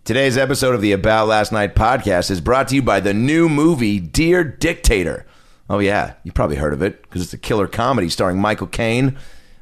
Today's episode of the About Last Night podcast is brought to you by the new movie, Dear Dictator. Oh yeah, you probably heard of it because it's a killer comedy starring Michael Caine,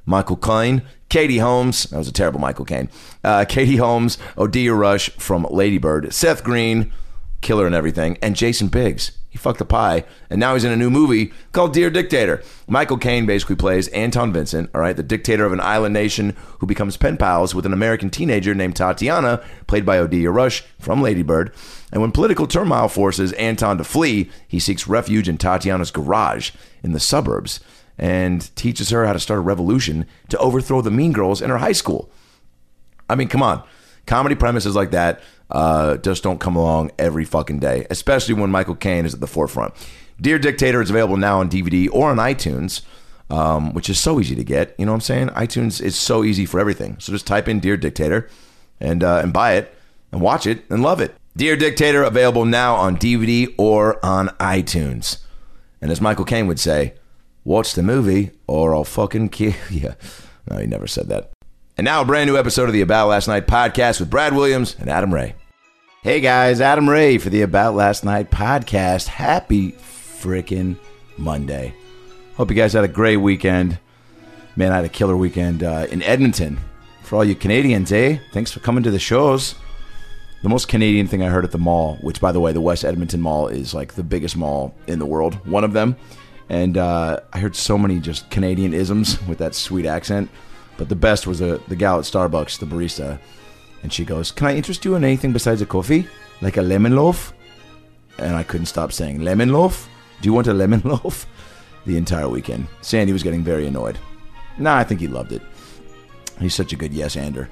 Katie Holmes. That was a terrible Michael Caine. Katie Holmes, Odia Rush from Lady Bird, Seth Green, killer and everything, and Jason Biggs. He fucked the pie, and now he's in a new movie called Dear Dictator. Michael Caine basically plays Anton Vincent, all right, the dictator of an island nation who becomes pen pals with an American teenager named Tatiana, played by Odia Rush from Lady Bird. And when political turmoil forces Anton to flee, he seeks refuge in Tatiana's garage in the suburbs and teaches her how to start a revolution to overthrow the mean girls in her high school. I mean, come on. Comedy premises like that just don't come along every fucking day, especially when Michael Caine is at the forefront. Dear Dictator is available now on DVD or on iTunes, which is so easy to get. You know what I'm saying? iTunes is so easy for everything. So just type in Dear Dictator and buy it and watch it and love it. Dear Dictator available now on DVD or on iTunes. And as Michael Caine would say, watch the movie or I'll fucking kill you. No, he never said that. And now a brand new episode of the About Last Night podcast with Brad Williams and Adam Ray. Hey guys, Adam Ray for the About Last Night podcast. Happy freaking Monday. Hope you guys had a great weekend. Man, I had a killer weekend in Edmonton. For all you Canadians, thanks for coming to the shows. The most Canadian thing I heard at the mall, which by the way, the West Edmonton Mall is like the biggest mall in the world. One of them. And I heard so many just Canadian isms with that sweet accent. But the best was the gal at Starbucks, the barista. And she goes, "Can I interest you in anything besides a coffee? Like a lemon loaf?" And I couldn't stop saying, "Lemon loaf? Do you want a lemon loaf?" The entire weekend. Sandy was getting very annoyed. Nah, I think he loved it. He's such a good yes-ander.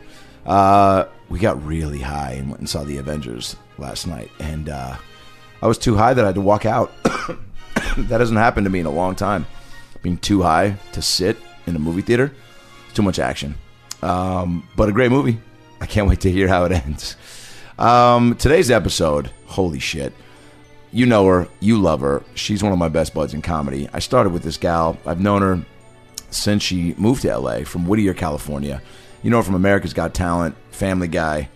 We got really high and went and saw the Avengers last night. And I was too high that I had to walk out. That hasn't happened to me in a long time. Being too high to sit in a movie theater. Too much action. But a great movie. I can't wait to hear how it ends. Today's episode, holy shit. You know her. You love her. She's one of my best buds in comedy. I started with this gal. I've known her since she moved to LA from Whittier, California. You know her from America's Got Talent, Family Guy,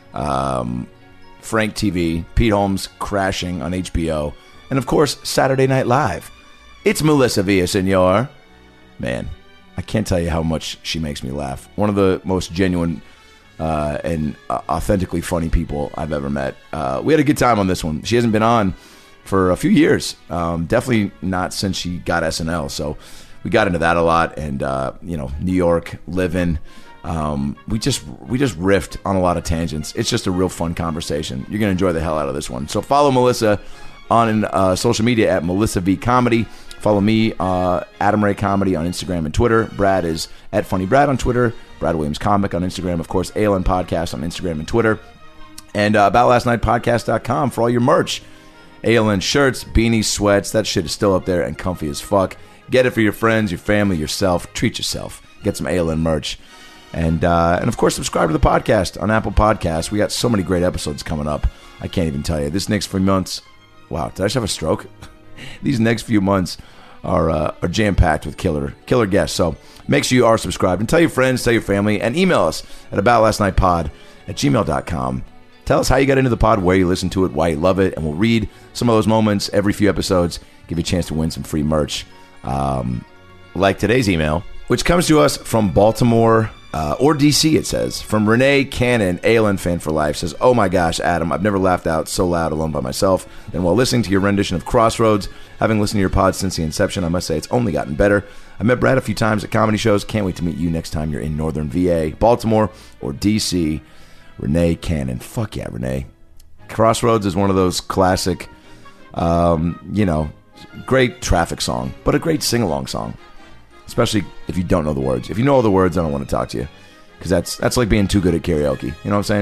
Frank TV, Pete Holmes Crashing on HBO, and of course, Saturday Night Live. It's Melissa Villaseñor. Man, I can't tell you how much she makes me laugh. One of the most genuine and authentically funny people I've ever met. We had a good time on this one. She hasn't been on for a few years. Definitely not since she got SNL. So we got into that a lot. And, New York, living. We just riffed on a lot of tangents. It's just a real fun conversation. You're going to enjoy the hell out of this one. So follow Melissa on social media at Melissa V Comedy. Follow me, Adam Ray Comedy on Instagram and Twitter. Brad is at Funny Brad on Twitter. Brad Williams Comic on Instagram. Of course, ALN Podcast on Instagram and Twitter. And AboutLastNightPodcast.com for all your merch. ALN shirts, beanies, sweats. That shit is still up there and comfy as fuck. Get it for your friends, your family, yourself. Treat yourself. Get some ALN merch. And of course, subscribe to the podcast on Apple Podcasts. We got so many great episodes coming up. I can't even tell you. This next few months... Wow, did I just have a stroke? These next few months are jam-packed with killer guests. So make sure you are subscribed. And tell your friends, tell your family, and email us at aboutlastnightpod@gmail.com. Tell us how you got into the pod, where you listen to it, why you love it, and we'll read some of those moments every few episodes, give you a chance to win some free merch. Like today's email, which comes to us from Baltimore... or DC, it says. From Renee Cannon, ALN fan for life, says, "Oh my gosh, Adam, I've never laughed out so loud alone by myself than while listening to your rendition of Crossroads. Having listened to your pod since the inception, I must say it's only gotten better. I met Brad a few times at comedy shows. Can't wait to meet you next time you're in Northern VA, Baltimore, or DC. Renee Cannon." Fuck yeah, Renee. Crossroads is one of those classic, great traffic song, but a great sing-along song. Especially if you don't know the words. If you know all the words, I don't want to talk to you. Because that's like being too good at karaoke. You know what I'm saying?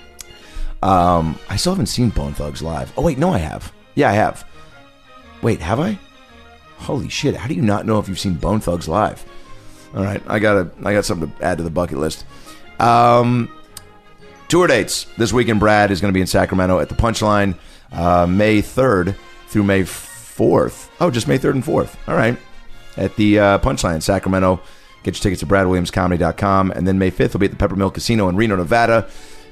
I still haven't seen Bone Thugs live. Oh, wait, no, I have. Yeah, I have. Wait, have I? Holy shit, how do you not know if you've seen Bone Thugs live? All right, I got something to add to the bucket list. Tour dates. This weekend, Brad is going to be in Sacramento at the Punchline May 3rd through May 4th. Oh, just May 3rd and 4th. All right. At the Punchline in Sacramento. Get your tickets at BradWilliamsComedy.com. And then May 5th, we'll be at the Peppermill Casino in Reno, Nevada.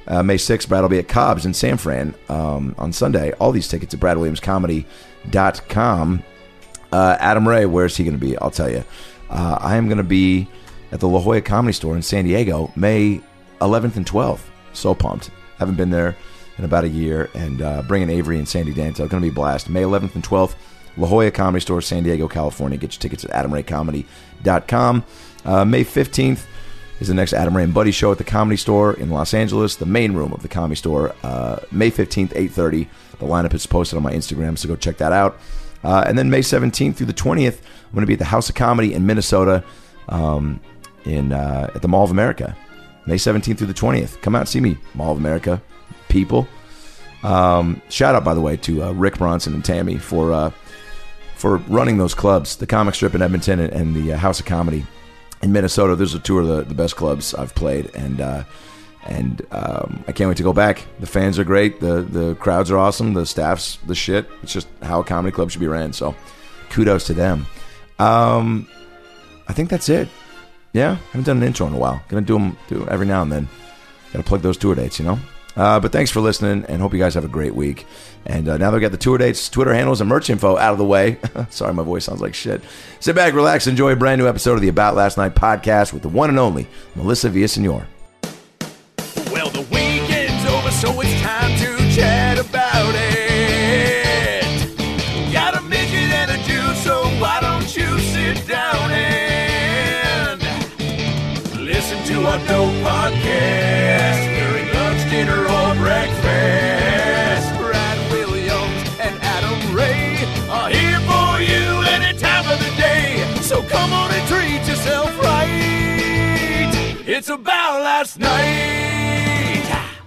May 6th, Brad will be at Cobb's in San Fran on Sunday. All these tickets at BradWilliamsComedy.com. Adam Ray, where's he going to be? I'll tell you. I am going to be at the La Jolla Comedy Store in San Diego, May 11th and 12th. So pumped. Haven't been there in about a year. And bringing Avery and Sandy Danto. Going to be a blast. May 11th and 12th, La Jolla Comedy Store, San Diego, California. Get your tickets at AdamRayComedy.com. May 15th is the next Adam Ray and Buddy show at the Comedy Store in Los Angeles, the main room of the Comedy Store. May 15th, 8:30. The lineup is posted on my Instagram, so go check that out. And then May 17th through the 20th, I'm going to be at the House of Comedy in Minnesota at the Mall of America. May 17th through the 20th. Come out and see me, Mall of America people. Shout out, by the way, to Rick Bronson and Tammy for running those clubs, the Comic Strip in Edmonton and the House of Comedy in Minnesota. Those are two of the best clubs I've played, and I can't wait to go back. The fans are great. The crowds are awesome. The staff's the shit. It's just how a comedy club should be ran. So kudos to them. I think that's it. Yeah, haven't done an intro in a while. Gonna do them every now and then. Gotta plug those tour dates, you know. But thanks for listening, and hope you guys have a great week. And now that we got the tour dates, Twitter handles, and merch info out of the way. Sorry, my voice sounds like shit. Sit back, relax, enjoy a brand new episode of the About Last Night podcast with the one and only Melissa Villasenor. Well, the weekend's over, so it's time to chat about it. Got a midget and a Jew, so why don't you sit down and listen to our dope podcast during lunch, dinner, or breakfast. Brad Williams and Adam Ray are here for you any time of the day. So come on and treat yourself right. It's About Last Night.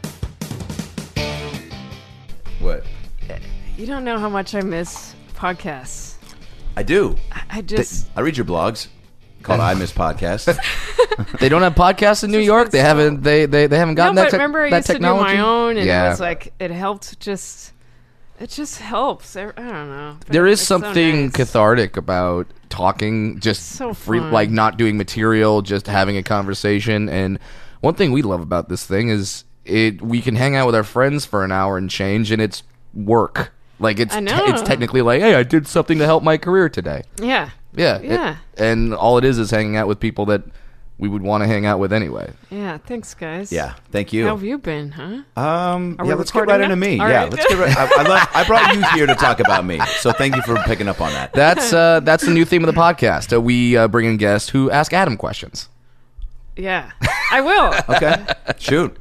What? You don't know how much I miss podcasts. I do. I just... I read your blogs called I Miss Podcast. They don't have podcasts in New York. They haven't. They haven't gotten no, that. But remember, I that used technology. to do my own, and Yeah. it was like it helped. It just helps. I don't know. But There is it's so something nice. cathartic about talking, just So free, fun. like not doing material, just having a conversation. And one thing we love about this thing is we can hang out with our friends for an hour and change, and it's work. Like it's I know. it's technically like, hey, I did something to help my career today. Yeah. Yeah, Yeah. and all it is hanging out with people that we would want to hang out with anyway. Yeah. Thanks, guys. Yeah, thank you. How have you been, huh? Yeah, we let's get recording right now? into me. All Yeah, right. let's get right. I brought you here to talk about me, so thank you for picking up on that. That's the new theme of the podcast. We bring in guests who ask Adam questions. Yeah. I will. Okay, shoot.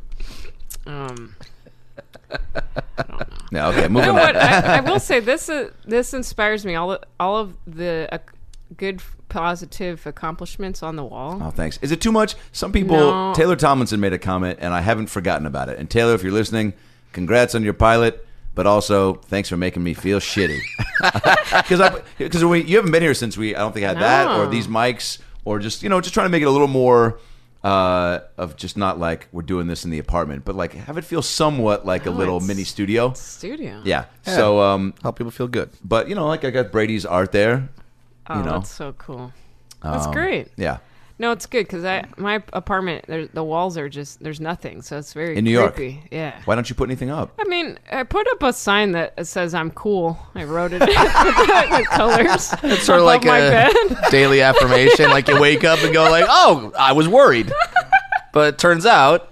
No, okay, You moving know on. what? I will say this inspires me. All of the good positive accomplishments on the wall. Oh, thanks. Is it too much? Some people. No. Taylor Tomlinson made a comment, and I haven't forgotten about it. And Taylor, if you're listening, congrats on your pilot. But also, thanks for making me feel shitty. Because you haven't been here since I don't think I had that or No. these mics or just trying to make it a little more of just not like we're doing this in the apartment, but like have it feel somewhat like a No, little it's- mini studio. Studio. Yeah. So, Help people feel good. but like I got Brady's art there. Oh, you know. that's so cool. That's great. Yeah. No, it's good because my apartment, the walls are just there's nothing, so it's very In New York? creepy. Yeah. Why don't you put anything up? I mean, I put up a sign that says I'm cool. I wrote it with colors. It's sort of above like my a bed. daily affirmation. Like you wake up and go like, "Oh, I was worried," but it turns out,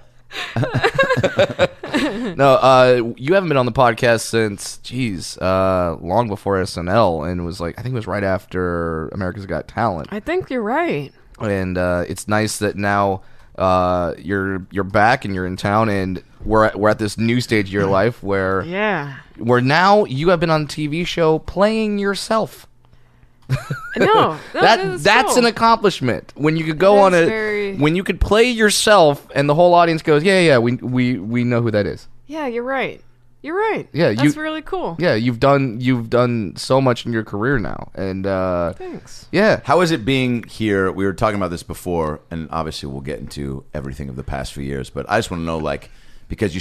no. You haven't been on the podcast since, long before SNL, and it was like I think it was right after America's Got Talent. I think you're right. And it's nice that now you're back and you're in town, and we're at this new stage of your life where Yeah. now you have been on a TV show playing yourself. No, That's an accomplishment when you could go on That's a very- when you could play yourself and the whole audience goes, yeah, we know who that is. Yeah, you're right. You're right. Yeah, that's really cool. Yeah, you've done so much in your career now, and Thanks. yeah. How is it being here? We were talking about this before, and obviously we'll get into everything of the past few years, but I just want to know, like, because you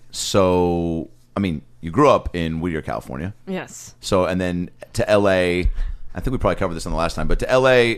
you grew up in Whittier, California. Yes. So, and then to LA, I think we probably covered this on the last time, but to LA,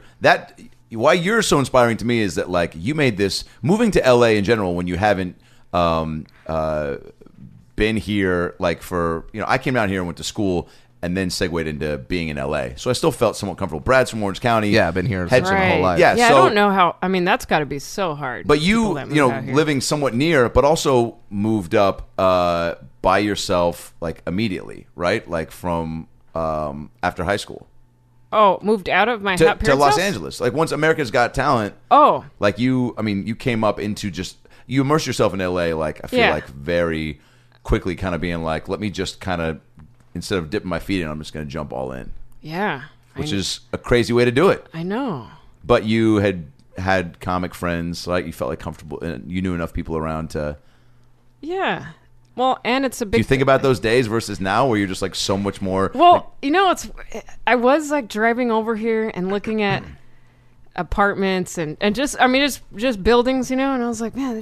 why you're so inspiring to me is that, like, you made this, moving to LA in general when you haven't been here like for I came down here and went to school and then segued into being in LA. So I still felt somewhat comfortable. Brad's from Orange County. Yeah, I've been here Had my whole life. Yeah, I so, don't know how. I mean, that's got to be so hard. But people that move out here. living somewhat near, but also moved up by yourself like immediately, right? Like from after high school Oh, moved out of my to parents' Los house? Angeles. Like once America's Got Talent, Oh, like you came up into you immerse yourself in LA. Like I feel Yeah. like very quickly, kind of being like, let me just kind of instead of dipping my feet in, I'm just going to jump all in, yeah. which is a crazy way to do it. I know. But you had comic friends, like you felt like comfortable, and you knew enough people around to. Yeah. Well, and it's a big. Do you think about those days versus now, where you're just like so much more? Well, I was like driving over here and looking at apartments and just just buildings, and I was like, man,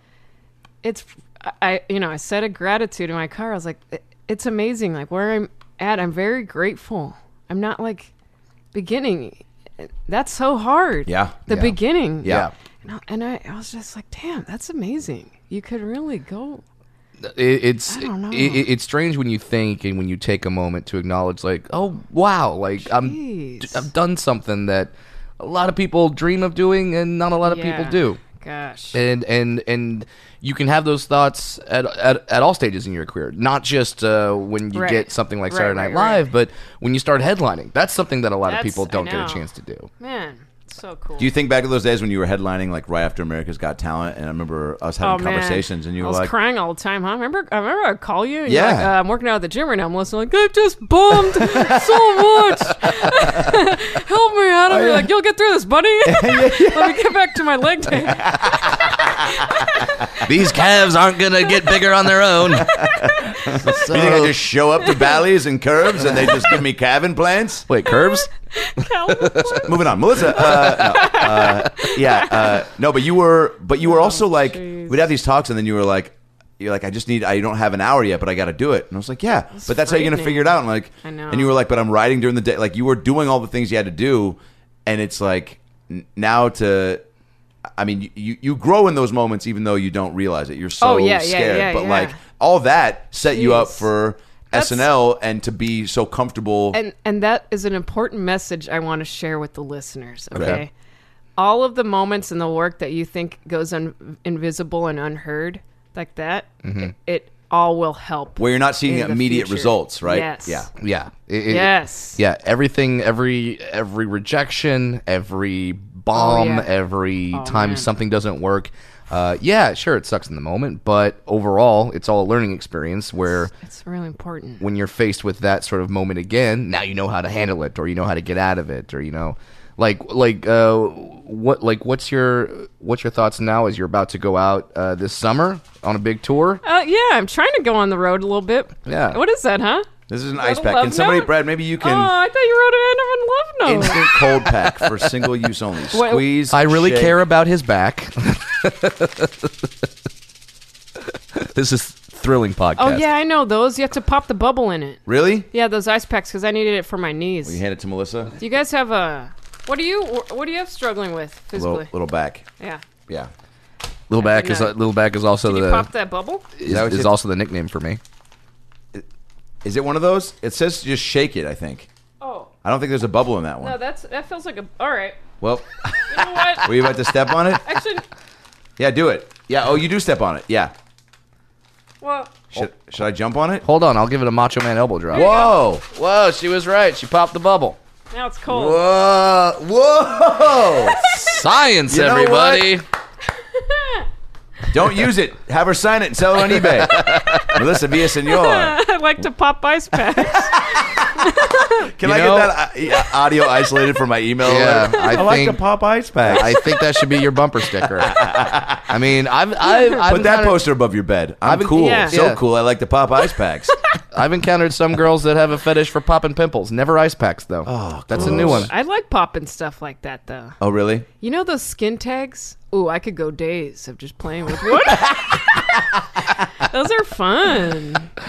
I said a gratitude in my car. I was like, it's amazing, like where I'm at. I'm very grateful. I'm not like beginning. That's so hard. Yeah. The Yeah. beginning. Yeah. And I was just like, damn, that's amazing. You could really go. It's I don't know. it's strange when you think and when you take a moment to acknowledge, like, oh wow, like Jeez. I've done something that a lot of people dream of doing and not a lot of people Yeah. do. Gosh. And you can have those thoughts at all stages in your career, not just when you Right. get something like Right, Saturday Night right, Live, but when you start headlining. That's something that a lot of That's- people don't I get a know. chance to do. Man, so cool. Do you think back to those days when you were headlining like right after America's Got Talent, and I remember us having conversations, and you I were was like, crying all the time, huh? I remember I'd call you, and Yeah. you're like, I'm working out at the gym right now. I'm listening, like, I've just bummed so much. Help me out of here. Like, you'll get through this, buddy. Let me get back to my leg day. These calves aren't gonna get bigger on their own. you think I just show up to Bally's and Curves and they just give me calf implants? Wait, curves? Moving on, Melissa. No, but you were also like, jeez. we'd have these talks, and then you're like, I don't have an hour yet, but I got to do it. And I was like, yeah, but that's how you're gonna frightening. figure it out. And like, I know. and you were like, but I'm writing during the day. Like you were doing all the things you had to do, and it's like now to. I mean, you grow in those moments, even though you don't realize it. You're so scared, but like all that set you up Jeez. for SNL and to be so comfortable. And that is an important message I want to share with the listeners, okay? Okay. All of the moments in the work that you think goes invisible and unheard, like that, it all will help. Where you're not seeing in the immediate future. results, right? Yes. Yeah. Yeah. Yes. Yeah. Everything, every rejection, every bomb, Oh, yeah. every time man. something doesn't work. Yeah, sure, it sucks in the moment, but overall, it's all a learning experience where It's really important. when you're faced with that sort of moment again, now you know how to handle it, or you know how to get out of it, or what's your thoughts now as you're about to go out this summer on a big tour? Yeah, I'm trying to go on the road a little bit. Yeah. What is that, huh? This is an that ice a pack. love Can somebody, note? Brad, maybe you Oh, can I thought you wrote it in a love note. instant cold pack for single use only. What- Squeeze. I really shake. care about his back. This is thrilling podcast. Oh, yeah, I know those. You have to pop the bubble in it. Really? Yeah, those ice packs, because I needed it for my knees. Will you hand it to Melissa? Do you guys have what do you have struggling with physically? Little back. Yeah. Yeah. Little back is also Did you pop that bubble? that what is you- also the nickname for me. Is it one of those? It says to just shake it, I think. Oh. I don't think there's a bubble in that one. No, that feels like a. All right. Well, You know what? were you about to step on it? Actually, Yeah, do it. Yeah, oh, you do step on it. Yeah. well, Should I jump on it? Hold on, I'll give it a Macho Man elbow drop. Whoa. Whoa, she was right. She popped the bubble. now it's cold. Whoa. Whoa. Science, You know everybody. Don't use it. Have her sign it and sell it on eBay. Melissa Villasenor. I like to pop ice packs. Can You I know- get that audio isolated from my email? Yeah, later? I like to think- pop ice packs. I think that should be your bumper sticker. I mean, I've Put that encountered- poster above your bed. I'm been- cool. Yeah. So Yeah. cool. I like to pop ice packs. I've encountered some girls that have a fetish for popping pimples. Never ice packs though. Oh, that's a new one. I like popping stuff like that, though. Oh, really? You know those skin tags? Ooh, I could go days of just playing with wood. Those are fun.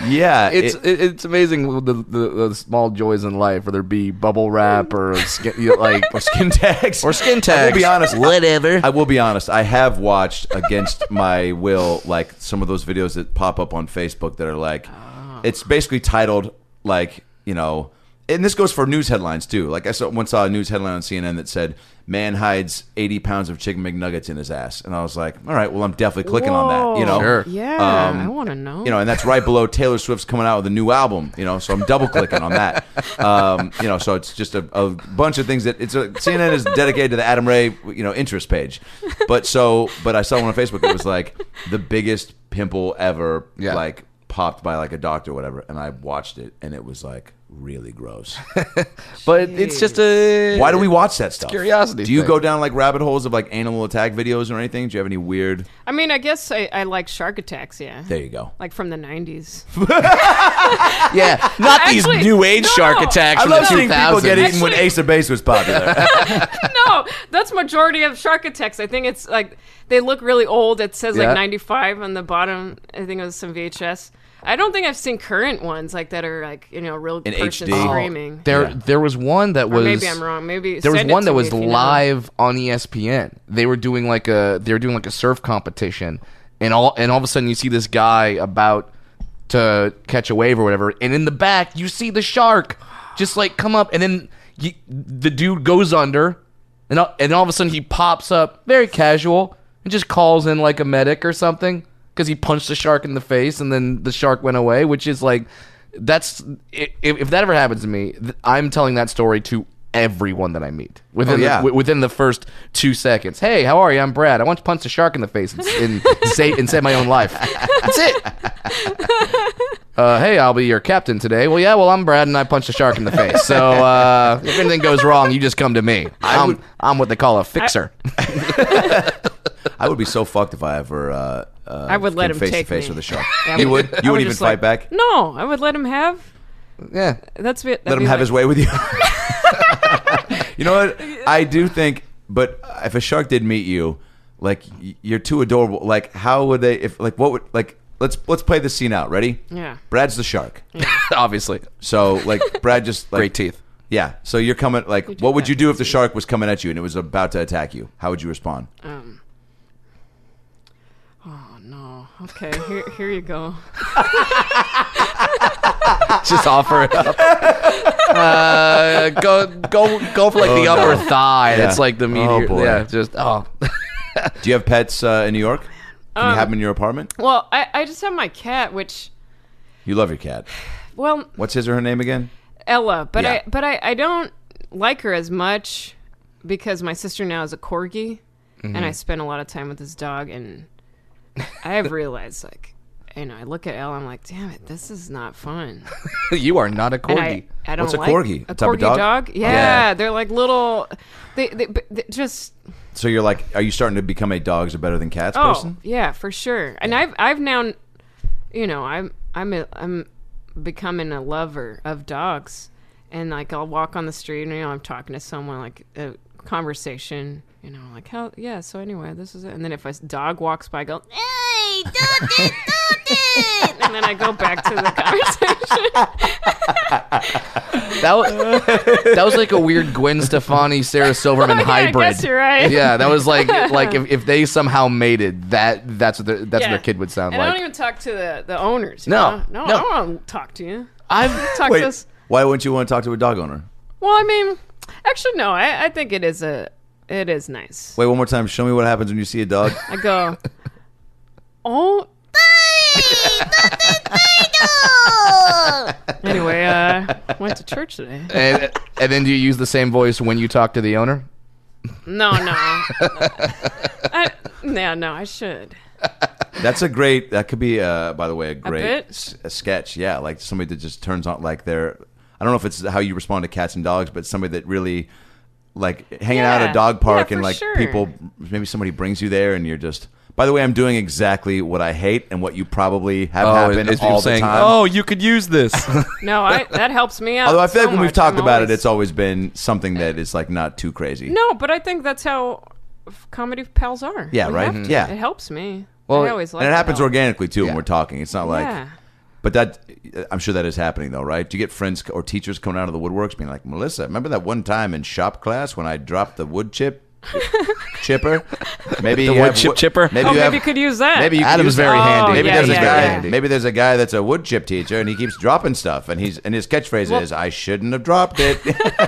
Yeah, It's amazing the small joys in life, whether it be bubble wrap or skin, like or skin tags. or skin I tags. will be honest. Whatever. I will be honest. I have watched against my will, like some of those videos that pop up on Facebook that are like, it's basically titled like, you know, and this goes for news headlines too. Like I once saw a news headline on CNN that said, "Man hides 80 pounds of chicken McNuggets in his ass," and I was like, all right, well, I'm definitely clicking on that. You know, Sure. Yeah, I want to know. You know, and that's right below Taylor Swift's coming out with a new album. You know, so I'm double clicking on that. You know, so it's just a bunch of things that CNN is dedicated to the Adam Ray, you know, interest page. But I saw one on Facebook. It was like the biggest pimple ever, Yeah. like popped by like a doctor or whatever, and I watched it, and it was like really gross. But it's just a. Why do we watch that stuff? curiosity Do you thing. go down like rabbit holes of like animal attack videos or anything? Do you have any weird? I mean, I guess I like shark attacks. Yeah, There you go. like from the 90s. Yeah, not these Actually, new age no. shark attacks I from love the seeing people 2000s. get eaten when Actually- Ace of Base was popular. No, that's majority of shark attacks. I think it's like they look really old. It says Yeah. like 95 on the bottom. I think it was some VHS. I don't think I've seen current ones like that are like, you know, real In person HD. screaming. There was one that Or was. maybe I'm wrong. Maybe There was send it one to that me was if you know. live on ESPN. They were doing like a surf competition, and all of a sudden you see this guy about to catch a wave or whatever, and in the back you see the shark just like come up, and then the dude goes under, and all of a sudden he pops up very casual and just calls in like a medic or something because he punched the shark in the face, and then the shark went away, which is like if that ever happens to me, I'm telling that story to everyone that I meet within the first 2 seconds. Hey, how are you? I'm Brad. I once punched a shark in the face and saved my own life. That's it. Hey, I'll be your captain today. Well, I'm Brad, and I punched a shark in the face. So if anything goes wrong, you just come to me. I'm what they call a fixer. I would be so fucked if I ever I would let came him face take to face me. with a shark. Yeah, You would? I You wouldn't even just, fight like- back? No, I would let him have. Yeah. That's it. Let him have his way with you? You know what? I do think, but if a shark did meet you, like you're too adorable. Like how would they? If like what would like? Let's play this scene out. Ready? Yeah. Brad's the shark. Obviously. So like Brad just like Great teeth. Yeah. So you're coming. Like, what would you do if the shark was coming at you and it was about to attack you? How would you respond? Oh no. Okay, here you go. Just offer it up. Go for like the no. upper thigh. That's Yeah. like the meteor. boy. Yeah, just Do you have pets in New York? Can you have them in your apartment? Well, I just have my cat, which, You love your cat. well, What's his or her name again? Ella, but Yeah. I don't like her as much because my sister now is a corgi, and I spend a lot of time with this dog, and I have realized, like, you know, I look at Ella, I'm like, damn it, this is not fun. you are not a And corgi. I don't What's a like corgi? A A type of corgi dog? dog? Yeah, Yeah. they're like little. They just. So you're like, are you starting to become a dogs are better than cats Oh person? yeah, for sure. And I've now, you know, I'm becoming a lover of dogs, and like I'll walk on the street and, you know, I'm talking to someone, like a conversation, you know, like how so anyway, this is it. And then if a dog walks by, I go, hey, do this, and then I go back to the conversation. That was like a weird Gwen Stefani, Sarah Silverman Yeah, hybrid. I guess you're right. Yeah, that was like if they somehow mated, that's what their kid would sound and I like. don't even talk to the owners. you No, know? no. I don't want to talk to you. I've Talk Wait, to us. why wouldn't you want to talk to a dog owner? Well, I mean, actually, no. I think it is nice. Wait, one more time. Show me what happens when you see a dog. I go, oh. Anyway, went to church today. and then do you use the same voice when you talk to the owner? No. I should. That's a great. That could be, by the way, a great bit? a sketch. Yeah, like somebody that just turns on like they're. I don't know if it's how you respond to cats and dogs, but somebody that really like hanging out at a Yeah. dog park Yeah, and for like sure. people. Maybe somebody brings you there and you're just. By the way, I'm doing exactly what I hate and what you probably have happen it's all people the saying, time. "Oh, you could use this." No, that helps me out. Although I feel so like when we've much. talked I'm about it, always- it's always been something that is like not too crazy. No, but I think that's how comedy pals are. Yeah, We right? have to. Yeah. It helps me. Well, I always like And it happens help. organically too when Yeah. we're talking. It's not like Yeah. But that, I'm sure that is happening though, right? Do you get friends or teachers coming out of the woodworks being like, Melissa, remember that one time in shop class when I dropped the wood chipper? Maybe The you wood have chip chipper? Maybe Oh, you maybe have, you could use that. Maybe you could Adam's use very that. handy. Maybe yeah, there's yeah, a guy. yeah. Maybe there's a guy that's a wood chip teacher, and he keeps dropping stuff, and his catchphrase is, "I shouldn't have dropped it."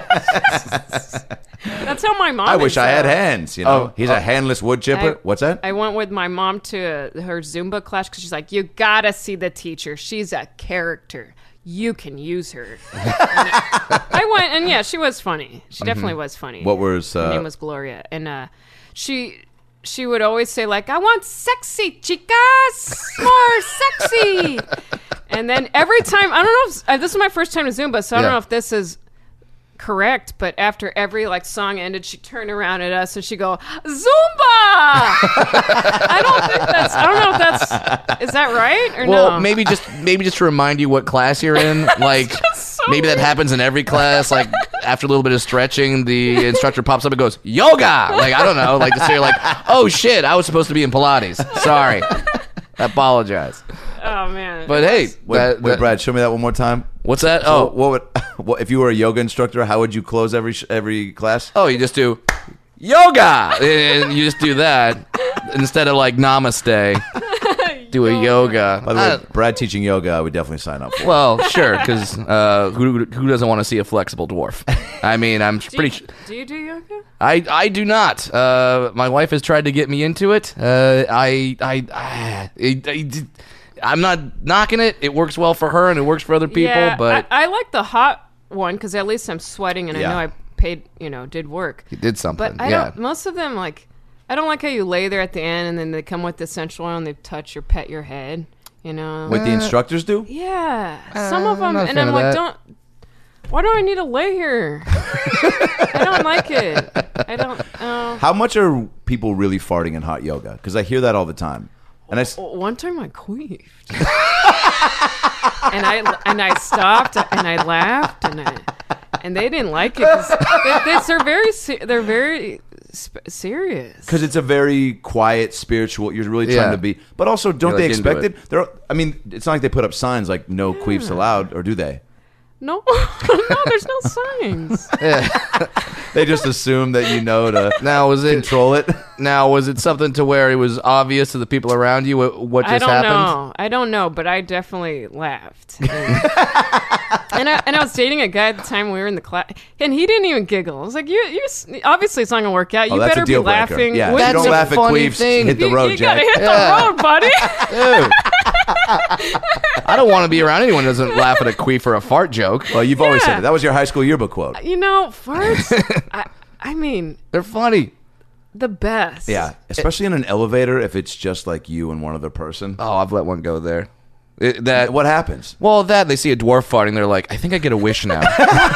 That's how my mom. I wish is, I had though. hands. You know, he's a handless wood chipper. What's that? I went with my mom to her Zumba class because she's like, you gotta see the teacher. She's a character. You can use her. I went, and yeah, she was funny. She definitely was funny. What was? Her name was Gloria, and she would always say like, I want sexy, chicas, more sexy. And then every time, I don't know if this is my first time to Zumba, so I don't Yeah. know if this is correct, but after every like song ended, she'd turn around at us and she'd go, Zumba. I don't know if that's, is that right or Well, no? maybe just to remind you what class you're in. Like so maybe that weird. happens in every class. Like after a little bit of stretching, the instructor pops up and goes, yoga. Like I don't know. Like so you're like, oh shit, I was supposed to be in Pilates. Sorry, I apologize. Oh man. But hey, Wait, Brad, show me that one more time. what's that? So Oh, what would? What, if you were a yoga instructor, how would you close every class? oh, you just do yoga, and you just do that instead of like namaste. Do a yoga. By the way, Brad teaching yoga, I would definitely sign up for. Well, sure, because who doesn't want to see a flexible dwarf? I mean, I'm pretty. Do you do yoga? I do not. My wife has tried to get me into it. I'm not knocking it. It works well for her and it works for other people. Yeah, But I like the hot one because at least I'm sweating and Yeah. I know I paid, did work. he did something. But I yeah. don't. Most of them, like, I don't like how you lay there at the end and then they come with the essential oil and they touch or pet your head. You know. What the instructors do? Yeah, some of them, not a and fan I'm of like, that. don't. Why do I need to lay here? I don't like it. I don't. How much are people really farting in hot yoga? Because I hear that all the time. And One time I queefed, and I stopped and I laughed and they didn't like it because they're very serious. because it's a very quiet, spiritual. You're really trying Yeah. to be, but also don't You're, they like, into expect it? They're, I mean, it's not like they put up signs like "No queefs allowed," or do they? No, no, there's no signs. They just assume that you know to Now was it control it. Now was it something to where it was obvious to the people around you what just happened? I don't know, but I definitely laughed. And I was dating a guy at the time we were in the class, and he didn't even giggle. I was like, you obviously it's not gonna work out. You Oh, that's a better be deal breaker. laughing. Yeah, with if you That's don't a laugh at funny queefs, thing. hit the road, you Jack. gotta hit Yeah. the road, buddy. Dude, I don't want to be around anyone who doesn't laugh at a queef or a fart joke. Well, you've always said Yeah. it. That was your high school yearbook quote. Farts. I mean, They're funny. the best. Yeah, especially in an elevator if it's just like you and one other person. Oh, I've let one go there. What happens? Well, they see a dwarf farting, they're like, I think I get a wish now.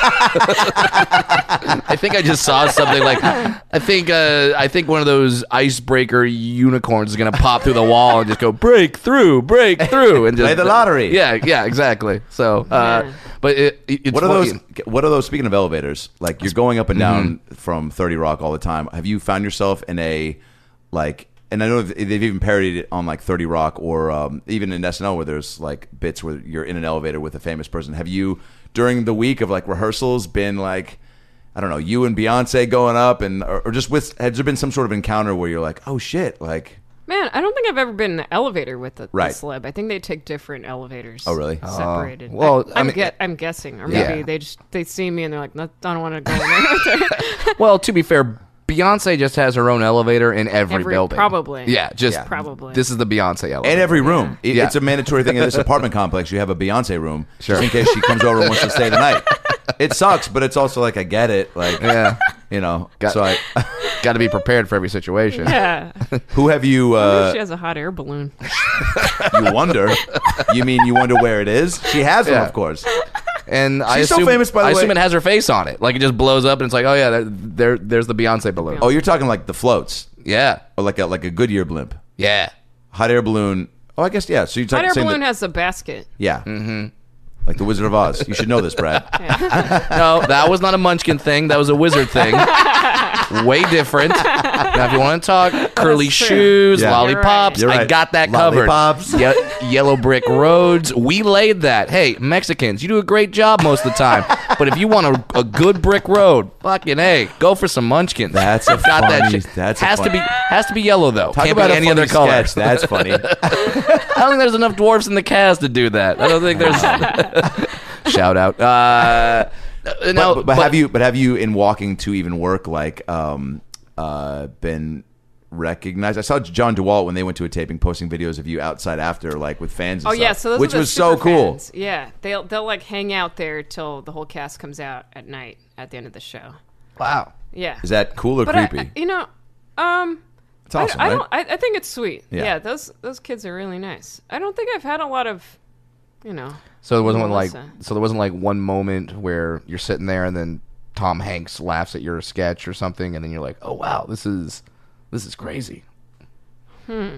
I think I just saw something like, I think one of those icebreaker unicorns is gonna pop through the wall and just go break through, and just Play the lottery. Yeah, exactly. So, Yeah. but it's What are funny. those? What are those? Speaking of elevators, like you're going up and down from 30 Rock all the time. Have you found yourself in a like? And I know they've even parodied it on like 30 Rock or even in SNL where there's like bits where you're in an elevator with a famous person. Have you during the week of like rehearsals been like, I don't know, you and Beyonce going up and or just with? Has there been some sort of encounter where you're like, oh shit, like? Man, I don't think I've ever been in an elevator with a Right. celeb. I think they take different elevators. Oh, really? Separated. well, I I'm mean- I'm guessing, or Yeah. maybe they see me and they're like, "No, I don't want to go in there." Well, to be fair, Beyonce just has her own elevator in every building. Probably. Yeah, just Yeah. Probably. This is the Beyonce elevator. In every room. Yeah. It's a mandatory thing in this apartment complex. You have a Beyonce room. Sure. Just in case she comes over and wants to stay the night. It sucks, but it's also like, I get it. Like, Yeah. So I, Got to be prepared for every situation. Yeah. who have you, she has a hot air balloon. you wonder? You mean you wonder where it is? She has one, Yeah. of course. And I She's so assume, famous, by the I way. assume it has her face on it. Like it just blows up and it's like, oh yeah, there's the Beyonce balloon. Oh, you're talking like the floats. Yeah. Or like a Goodyear blimp. Yeah. Hot air balloon. Oh, I guess, yeah. So you're Hot talking air saying balloon that, has a basket. yeah. Mm-hmm. Like the Wizard of Oz. You should know this, Brad. No, that was not a Munchkin thing. That was a wizard thing. Way different. Now, if you want to talk curly true. shoes, Yeah. lollipops, You're right. I got that covered. Lollipops. Yellow brick roads. We laid that. Hey, Mexicans, you do a great job most of the time. But if you want a good brick road, fucking hey, go for some Munchkins. That's a got that funny- shit. that's a has funny- to be yellow though. Talk Can't about be a any funny other color. sketch. That's funny. I don't think there's enough dwarfs in the cast to do that. I don't think there's. Shout out. No, but have you in walking to even work like been recognized? I saw John DeWalt when they went to a taping posting videos of you outside after like with fans. And Oh yeah, stuff, so those which are the was so super cool. fans. Yeah, they'll like hang out there till the whole cast comes out at night at the end of the show. wow. Yeah, Is that cool or but creepy? it's It's awesome, right? I think it's sweet. Yeah. Yeah, those kids are really nice. I don't think I've had a lot of, So there wasn't Melissa. like one moment where you're sitting there and then Tom Hanks laughs at your sketch or something, and then you're like, oh wow, this is crazy. I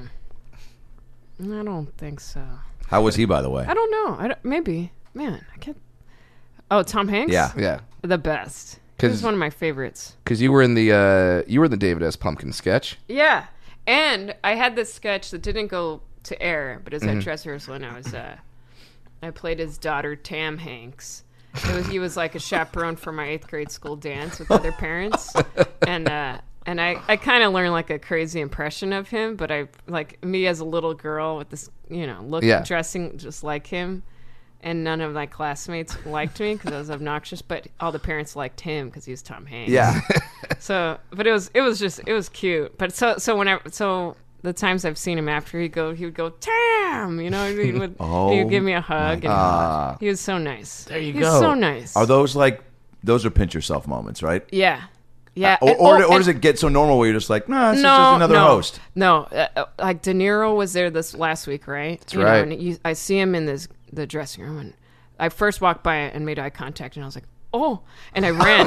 don't think so. How was he, by the way? I don't know. Maybe. Man, I can't. Oh, Tom Hanks. Yeah. Yeah, The best. 'Cause- He's one of my favorites. because you were in the David S. Pumpkin sketch. Yeah, and I had this sketch that didn't go to air, but it was at dress rehearsal, and I played his daughter Tam Hanks. He was like a chaperone for my 8th grade school dance with other parents, and I kind of learned like a crazy impression of him, but I like me as a little girl with this look dressing just like him. And none of my classmates liked me because I was obnoxious, but all the parents liked him because he was Tom Hanks. Yeah. So, but it was cute. But so the times I've seen him after, he would go, Tam, he would he would give me a hug, and he was so nice. There you He was go. so nice. Are those pinch yourself moments, right? Yeah, yeah. Or And- does it get so normal where you're just like, nah, it's no, just another no, host? No, like De Niro was there this last week, right? That's right. And I see him in the dressing room, and I first walked by and made eye contact, and I was like, oh, and I ran,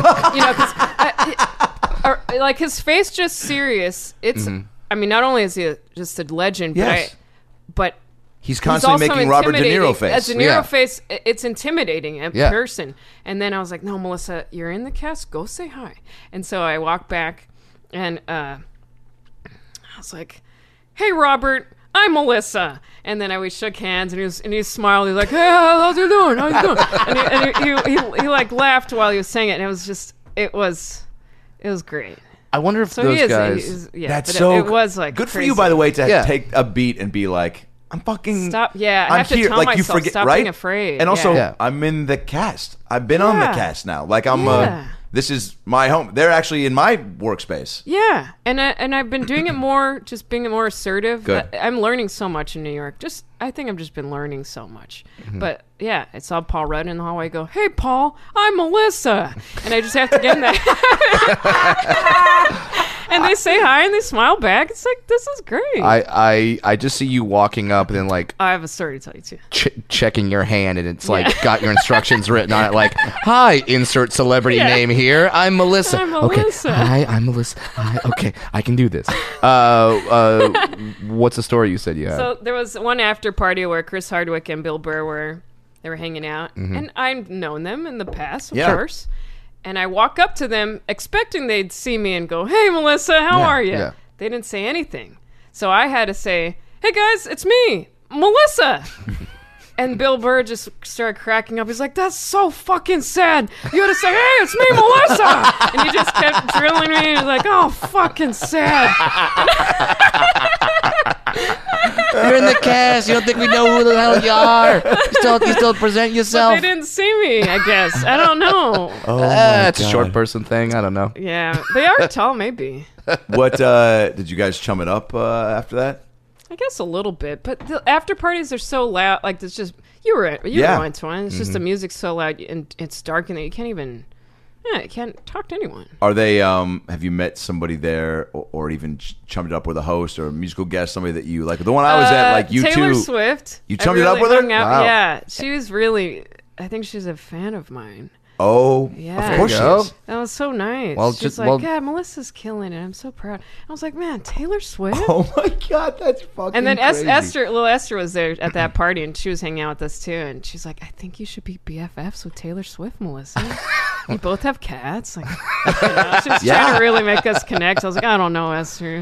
because like his face just serious. It's, I mean, not only is he just a legend, Yes. but He's he's constantly also making Robert De Niro intimidating. face. As De Niro Yeah. face, it's intimidating in Yeah. person. And then I was like, no, Melissa, you're in the cast. Go say hi. And so I walked back, and I was like, hey, Robert, I'm Melissa. And then we shook hands, and he smiled. He was like, hey, how's you doing? How you doing? And he like laughed while he was saying it, and it was great. I wonder if So those he is, guys. yeah. That's but so it was like good for crazy. you, by the way, to Yeah. take a beat and be like, I'm fucking Stop. Yeah, I I'm have to here. tell Like myself, you forget, stop right? being afraid. And also, Yeah. I'm in the cast. I've been on the Yeah. cast now. Like I'm. Yeah. This is my home. They're actually in my workspace. Yeah, and I've been doing it more, just being more assertive. Good. I'm learning so much in New York. I think I've just been learning so much. But yeah, I saw Paul Rudd in the hallway. I go, hey Paul, I'm Melissa, and I just have to give him that. And they say hi and they smile back. It's like, this is great. I just see you walking up and then like I have a story to tell you too. checking your hand, and it's like got your instructions written on it, like, hi, insert celebrity Yeah. name here. I'm Melissa. I'm Okay. Melissa. Hi, I'm Melissa. Hi. Okay, I can do this. What's the story you said you had? So there was one after party where Chris Hardwick and Bill Burr were hanging out, and I've known them in the past, of Yeah. course. And I walk up to them expecting they'd see me and go, "Hey, Melissa, how are you?" yeah. They didn't say anything, so I had to say, "Hey guys, it's me, Melissa." And Bill Burr just started cracking up. He's like, "That's so fucking sad. You had to say, hey, it's me, Melissa." And he just kept drilling me. He's like, "Oh, fucking sad." You're in the cast. You don't think we know who the hell you are? You still present But yourself. they didn't see me, I guess. I don't know. It's a short person thing. I don't know. Yeah, they are tall, maybe. What did you guys chum it up after that? I guess a little bit, but the after parties are so loud. Like it's just you Yeah. went to one. It's just the music's so loud and it's dark and you can't even. Yeah, you can't talk to anyone. Are they? Have you met somebody there, or even chummed it up with a host or a musical guest, somebody that you like? The one I was at, like you Taylor two. Swift. You I chummed it up really with her? hung out- Wow. Yeah, she was really. I think she's a fan of mine. Oh, Yeah. of course she There you is. That was so nice. Well, She's just- like, well- yeah, Melissa's killing it. I'm so proud. I was like, man, Taylor Swift. Oh my God, that's fucking And then crazy. Little Esther was there at that party, and she was hanging out with us too. And she's like, I think you should be BFFs with Taylor Swift, Melissa. You both have cats. Like, she was trying to really make us connect. I was like, I don't know, Esther.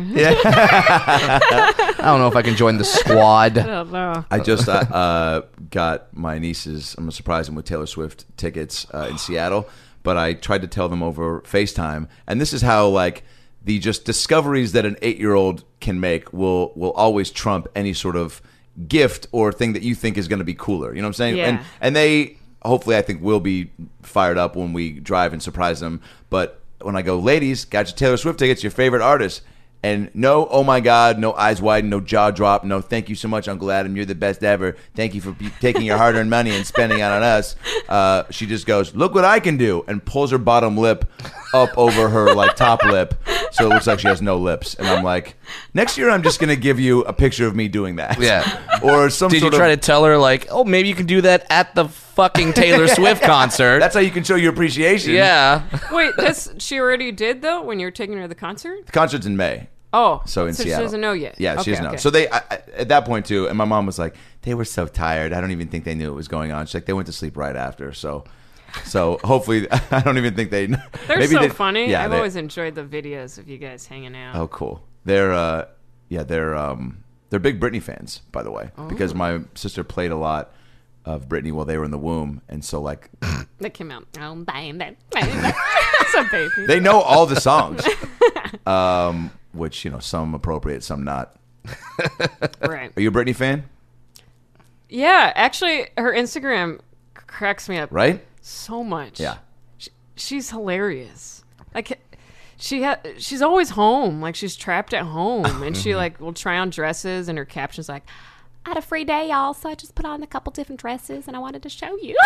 I don't know if I can join the squad. I don't know. I just got my nieces. I'm gonna surprise them with Taylor Swift tickets in Seattle, but I tried to tell them over FaceTime, and this is how like the just discoveries that an 8-year-old can make will always trump any sort of gift or thing that you think is going to be cooler. You know what I'm saying? Yeah. And they hopefully I think will be fired up when we drive and surprise them. But when I go, ladies, got your Taylor Swift tickets, your favorite artist. And no, oh my God, no eyes wide, no jaw drop, no thank you so much, Uncle Adam, you're the best ever. Thank you for taking your hard-earned money and spending it on us. She just goes, look what I can do, and pulls her bottom lip up over her like top lip, so it looks like she has no lips. And I'm like, next year I'm just gonna give you a picture of me doing that. Yeah. Or some Did you sort try of. to tell her like, oh, maybe you can do that at the fucking Taylor Swift concert? That's how you can show your appreciation. yeah. Wait, she already did though when you were taking her to the concert? The concert's in May. Oh, So in she Seattle. doesn't know yet. Yeah, she doesn't know. So they at that point too, and my mom was like, they were so tired. I don't even think they knew what was going on. She's like, they went to sleep right after. So hopefully, I don't even think they. They're maybe so they, funny. Yeah, I've they- always enjoyed the videos of you guys hanging out. Oh, cool. They're big Britney fans, by the way, because my sister played a lot of Britney while they were in the womb, and so like They came out. It's a baby. they know all the songs, which some appropriate, some not. Right. Are you a Britney fan? Yeah, actually, her Instagram cracks me up Right? so much. Yeah. She's hilarious. Like she's always home. Like she's trapped at home, and she like will try on dresses, and her caption's like, I had a free day, y'all, so I just put on a couple different dresses and I wanted to show you.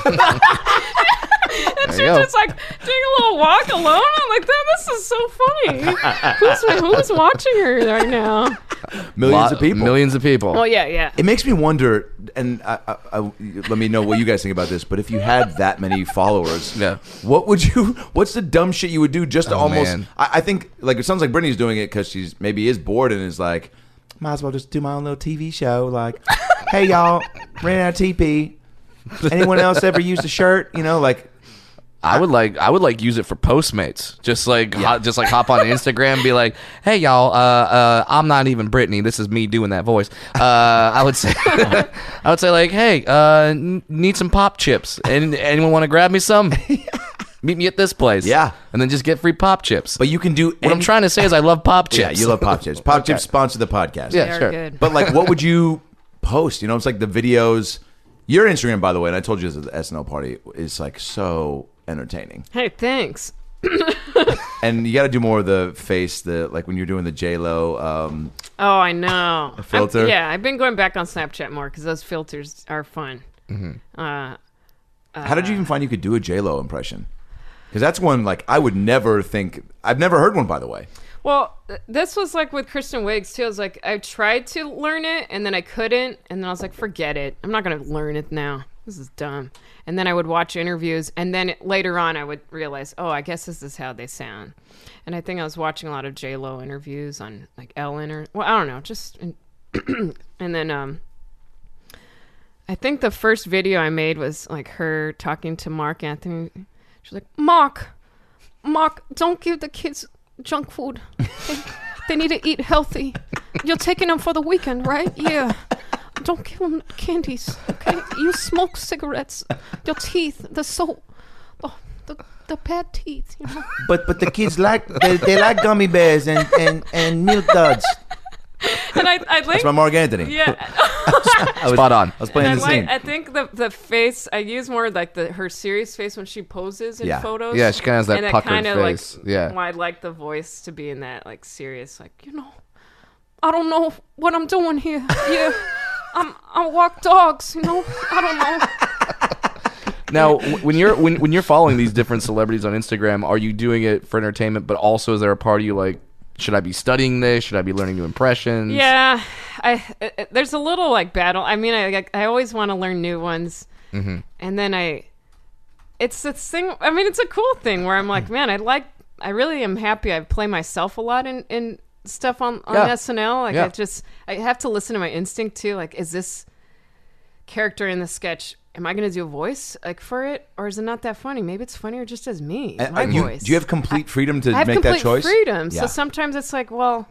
she's you go. just like doing a little walk alone. I'm like, this is so funny. Who's watching her right now? Millions of people. Millions of people. Oh yeah. It makes me wonder, and let me know what you guys think about this. But if you had that many followers, Yeah. what's the dumb shit you would do just to almost? man. I think like it sounds like Brittany's doing it because she's maybe is bored and is like, might as well just do my own little TV show. Like, hey y'all, ran out of TP. Anyone else ever used a shirt? Like. I would like use it for Postmates. Just like hop on Instagram and be like, "Hey y'all, I'm not even Britney. This is me doing that voice." I would say like, "Hey, need some pop chips? And anyone want to grab me some? Meet me at this place." Yeah. And then just get free pop chips. But you can do. what I'm trying to say is I love pop chips. Yeah, you love pop chips. Pop chips sponsor the podcast. Yeah. They're sure. good. But like, what would you post? It's like the videos. Your Instagram, by the way, and I told you this at the SNL party, is like so entertaining. Hey, thanks. And you got to do more of the face, like when you're doing the J-Lo. Oh, I know. filter? I've been going back on Snapchat more because those filters are fun. How did you even find you could do a J-Lo impression? Because that's one like I would never think. I've never heard one, by the way. Well, this was like with Kristen Wiig's too. I was like, I tried to learn it and then I couldn't, and then I was like, forget it. I'm not gonna learn it now. This is dumb. And then I would watch interviews, and then later on I would realize, oh, I guess this is how they sound. And I think I was watching a lot of J-Lo interviews on like Ellen or I don't know, just and then I think the first video I made was like her talking to Mark Anthony. She's like, Mark, don't give the kids junk food. They need to eat healthy. You're taking them for the weekend, right? Yeah. Don't give them candies, okay? You smoke cigarettes. Your teeth, the bad teeth, But the kids they like gummy bears and milk duds. And I That's think, my Mark Anthony. yeah. Spot on. I was playing And the scene. I think the face, I use more like her serious face when she poses in Yeah. photos. Yeah, she kinda has that and puckered kinda, face. Like, Yeah. why I like the voice to be in that like serious, like, I don't know what I'm doing here. Yeah. I walk dogs, I don't know. Now, when you're following these different celebrities on Instagram, are you doing it for entertainment? But also, is there a part of you like, should I be studying this? Should I be learning new impressions? Yeah, there's a little like battle. I mean, I always want to learn new ones, and then it's this thing. I mean, it's a cool thing where I'm like, man, I really am happy. I play myself a lot in stuff on SNL. Like I have to listen to my instinct too. Like, is this character in the sketch? Am I going to do a voice like for it, or is it not that funny? Maybe it's funnier just as me. My voice. Do you have complete freedom to I have make that complete choice? Freedom. Yeah. So sometimes it's like, well,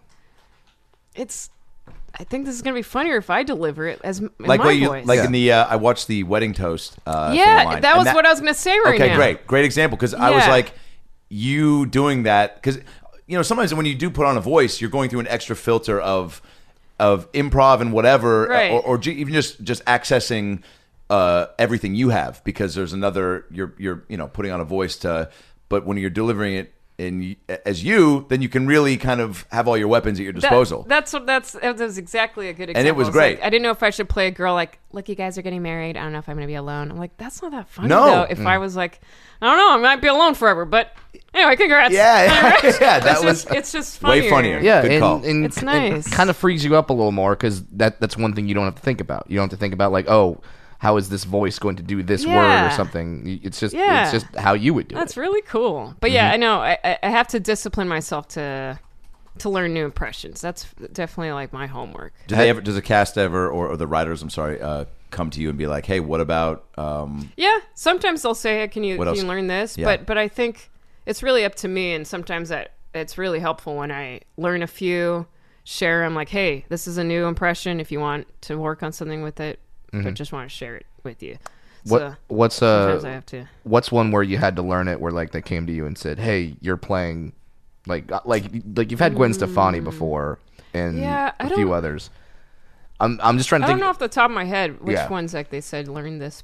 I think this is going to be funnier if I deliver it as in my voice. In the I watched the Wedding Toast. Yeah, that was what I was going to say right now. Okay, great example, because I was like, you doing that, because sometimes when you do put on a voice, you're going through an extra filter of improv and whatever, right. or even just accessing everything you have, because there's another you're putting on a voice to, but when you're delivering it as you, then you can really kind of have all your weapons at your disposal. That was exactly a good example. And it was great. Like, I didn't know if I should play a girl like, look, you guys are getting married. I don't know if I'm going to be alone. I'm like, that's not that funny though. If I was like, I don't know, I might be alone forever, but anyway, congrats. Yeah, it's just funnier. way funnier. Yeah, Good call. And it's nice. It kind of frees you up a little more, because that's one thing you don't have to think about. You don't have to think about like, oh, how is this voice going to do this word or something? It's just how you would do it. That's really cool. But yeah, I know I have to discipline myself to learn new impressions. That's definitely like my homework. Does the cast ever, or the writers, come to you and be like, hey, what about Yeah, sometimes they'll say, hey, can you learn this? Yeah. But I think it's really up to me, and sometimes it's really helpful when I learn a few, share them, like, hey, this is a new impression if you want to work on something with it, but just want to share it with you. What's sometimes I have to. What's one where you had to learn it, where like they came to you and said, hey, you're playing like you've had Gwen Stefani before and a few others. I'm just trying to think. I don't know off the top of my head which ones like they said learn this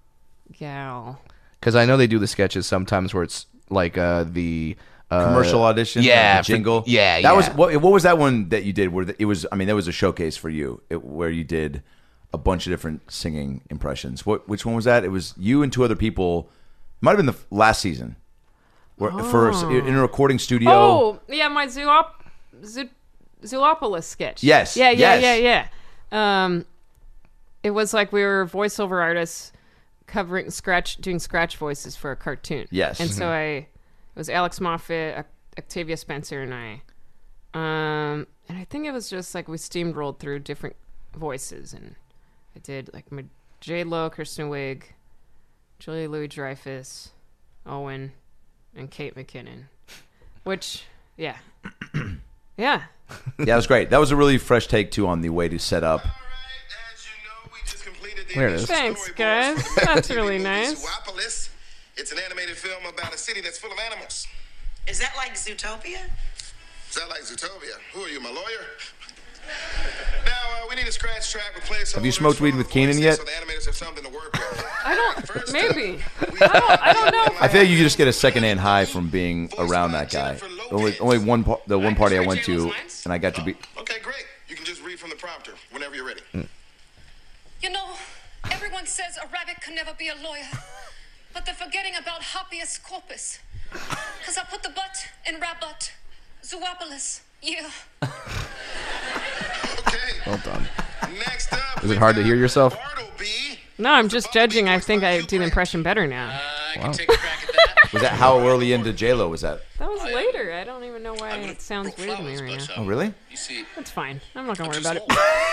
gal. Because I know they do the sketches sometimes where it's like the commercial audition, the jingle. That was what was that one that you did? Where it was, that was a showcase for you, where you did a bunch of different singing impressions. Which one was that? It was you and two other people. Might have been the last season, in a recording studio. Oh yeah, my Zoopolis sketch. Yes. Yeah. It was like we were voiceover artists doing scratch voices for a cartoon. Yes. And so it was Alex Moffat, Octavia Spencer, and I. And I think it was just like we steamrolled through different voices, and I did like J-Lo, Kristen Wiig, Julia Louis-Dreyfus, Owen, and Kate McKinnon. Which, yeah. Yeah. Yeah, that was great. That was a really fresh take, too, on the way to set up. There it is. Thanks, guys. That's really nice. Zoopolis. It's an animated film about a city that's full of animals. Is that like Zootopia? Is that like Zootopia? Who are you, my lawyer? Now, we need a scratch track with placeholders. Have you smoked weed with Keenan yet? So the animators have something to work with. I don't. Maybe. I don't know. I feel like you just get a secondhand high from being around that guy. Only one party I went to, and I got to be. Okay, great. You can just read from the prompter whenever you're ready. You know, everyone says a rabbit can never be a lawyer, but they're forgetting about habeas corpus. Because I put the butt in rabbit. Zoopolis. Yeah. Okay. Well done. Next up, Is it hard to hear yourself? Bartleby. No, I'm just judging. I think I do the impression better now. I can take a crack at that. Was that how early into J-Lo was that? That was later. I don't even know why it sounds weird to me right now. Oh, really? You see, That's fine. I'm not going to worry about it.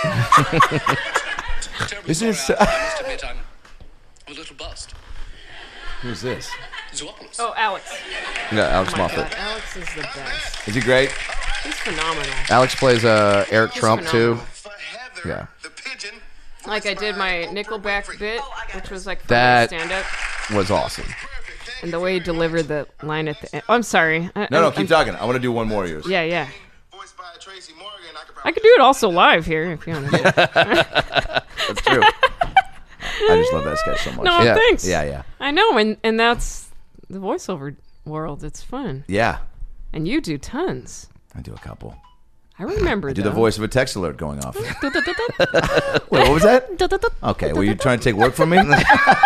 Is this? I must admit I'm a little buzzed. Who's this? Zoopolis. Oh, Alex. Yeah, Alex Oh my Moffat. God, Alex is the best. Is he great? He's phenomenal. Alex plays Eric Trump too. phenomenal. For Heather, Yeah. the pigeon. Like I did my Nickelback bit, which was like That- stand up, Was awesome. and the way he delivered the line at the end. Oh, I'm sorry. No, keep talking. I want to do one more of yours. Yeah. Voiced by Tracy Morgan. I could do it also live here if you want to do it. That's true. I just love that sketch so much. No, Yeah. thanks. Yeah. I know, and that's the voiceover world. It's fun, Yeah. and you do tons. I do a couple. I remember. Do the voice of a text alert going off. Wait, what was that? Okay, were you trying to take work from me? Remember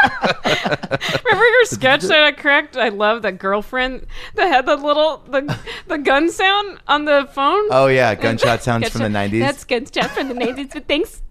your sketch that I cracked? I love that girlfriend that had the gun sound on the phone. Oh yeah, gunshot sounds from the 90s. That's gunshot from the 90s, but thanks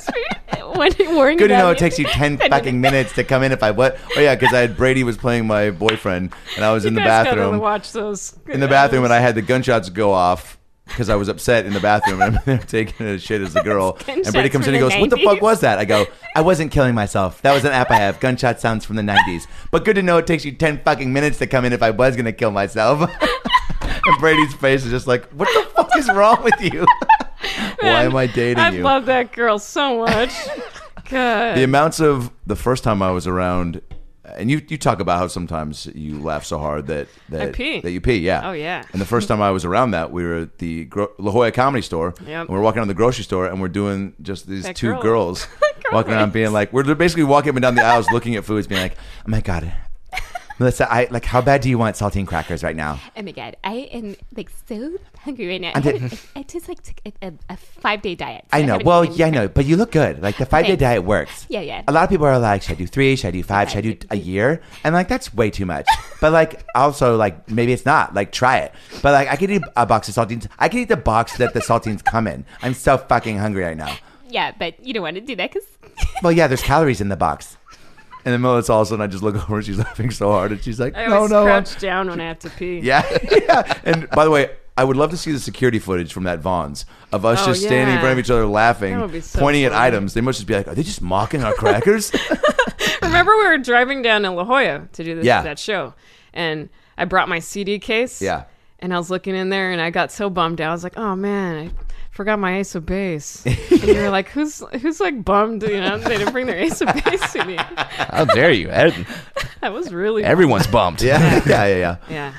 for warning Good to about know me. it takes you 10 fucking minutes to come in if I what? Oh yeah, because I had Brady was playing my boyfriend and I was in the You guys gotta bathroom. watch those. In the bathroom and I had the gunshots go off because I was upset in the bathroom and I'm taking a shit as a girl. And Brady comes in and from goes, the "What the fuck 90s." was that?" I go, "I wasn't killing myself. That was an app I have. Gunshot sounds from the 90s. But good to know it takes you 10 fucking minutes to come in if I was gonna kill myself." And Brady's face is just like, "What the fuck is wrong with you? Why am I dating I you?" love that girl so much. God. The amounts of the first time I was around, and you talk about how sometimes you laugh so hard that pee. that you pee, yeah. Oh, yeah. And the first time I was around that, we were at the La Jolla Comedy Store. Yep. And we're walking down the grocery store, and we're doing just these That two girl. girls walking around, being like, we're basically walking up and down the aisles, looking at foods, being like, "Oh my god, Melissa, how bad do you want saltine crackers right now?" Oh my god, I am like so hungry right now. I'm I just like took a 5-day diet. so I know. haven't Well, eaten yeah, I anything. know. But you look good. Like, the 5-day Thanks. diet works. Yeah. A lot of people are like, should I do 3? Should I do 5? Should I do a year? And, like, that's way too much. But, like, also, like, maybe it's not. Like, try it. But, like, I could eat a box of saltines. I could eat the box that the saltines come in. I'm so fucking hungry right now. Yeah, but you don't want to do that because Well, yeah, there's calories in the box. And then Melissa, all of a sudden, I just look over and she's laughing so hard. And she's like, I no, always no. crouch down when I have to pee. Yeah. Yeah. And, by the way, I would love to see the security footage from that Vons of us Oh, just standing in yeah. front of each other laughing, That would be so pointing at funny. items. They must just be like, are they just mocking our crackers? Remember we were driving down to La Jolla to do Yeah. that show, and I brought my CD case. Yeah. And I was looking in there, and I got so bummed out. I was like, "Oh man, I forgot my Ace of Base." And you were like, "Who's like bummed? You know, they didn't bring their Ace of Base CD." How dare you? That was really Everyone's bummed. Yeah. Yeah. Yeah.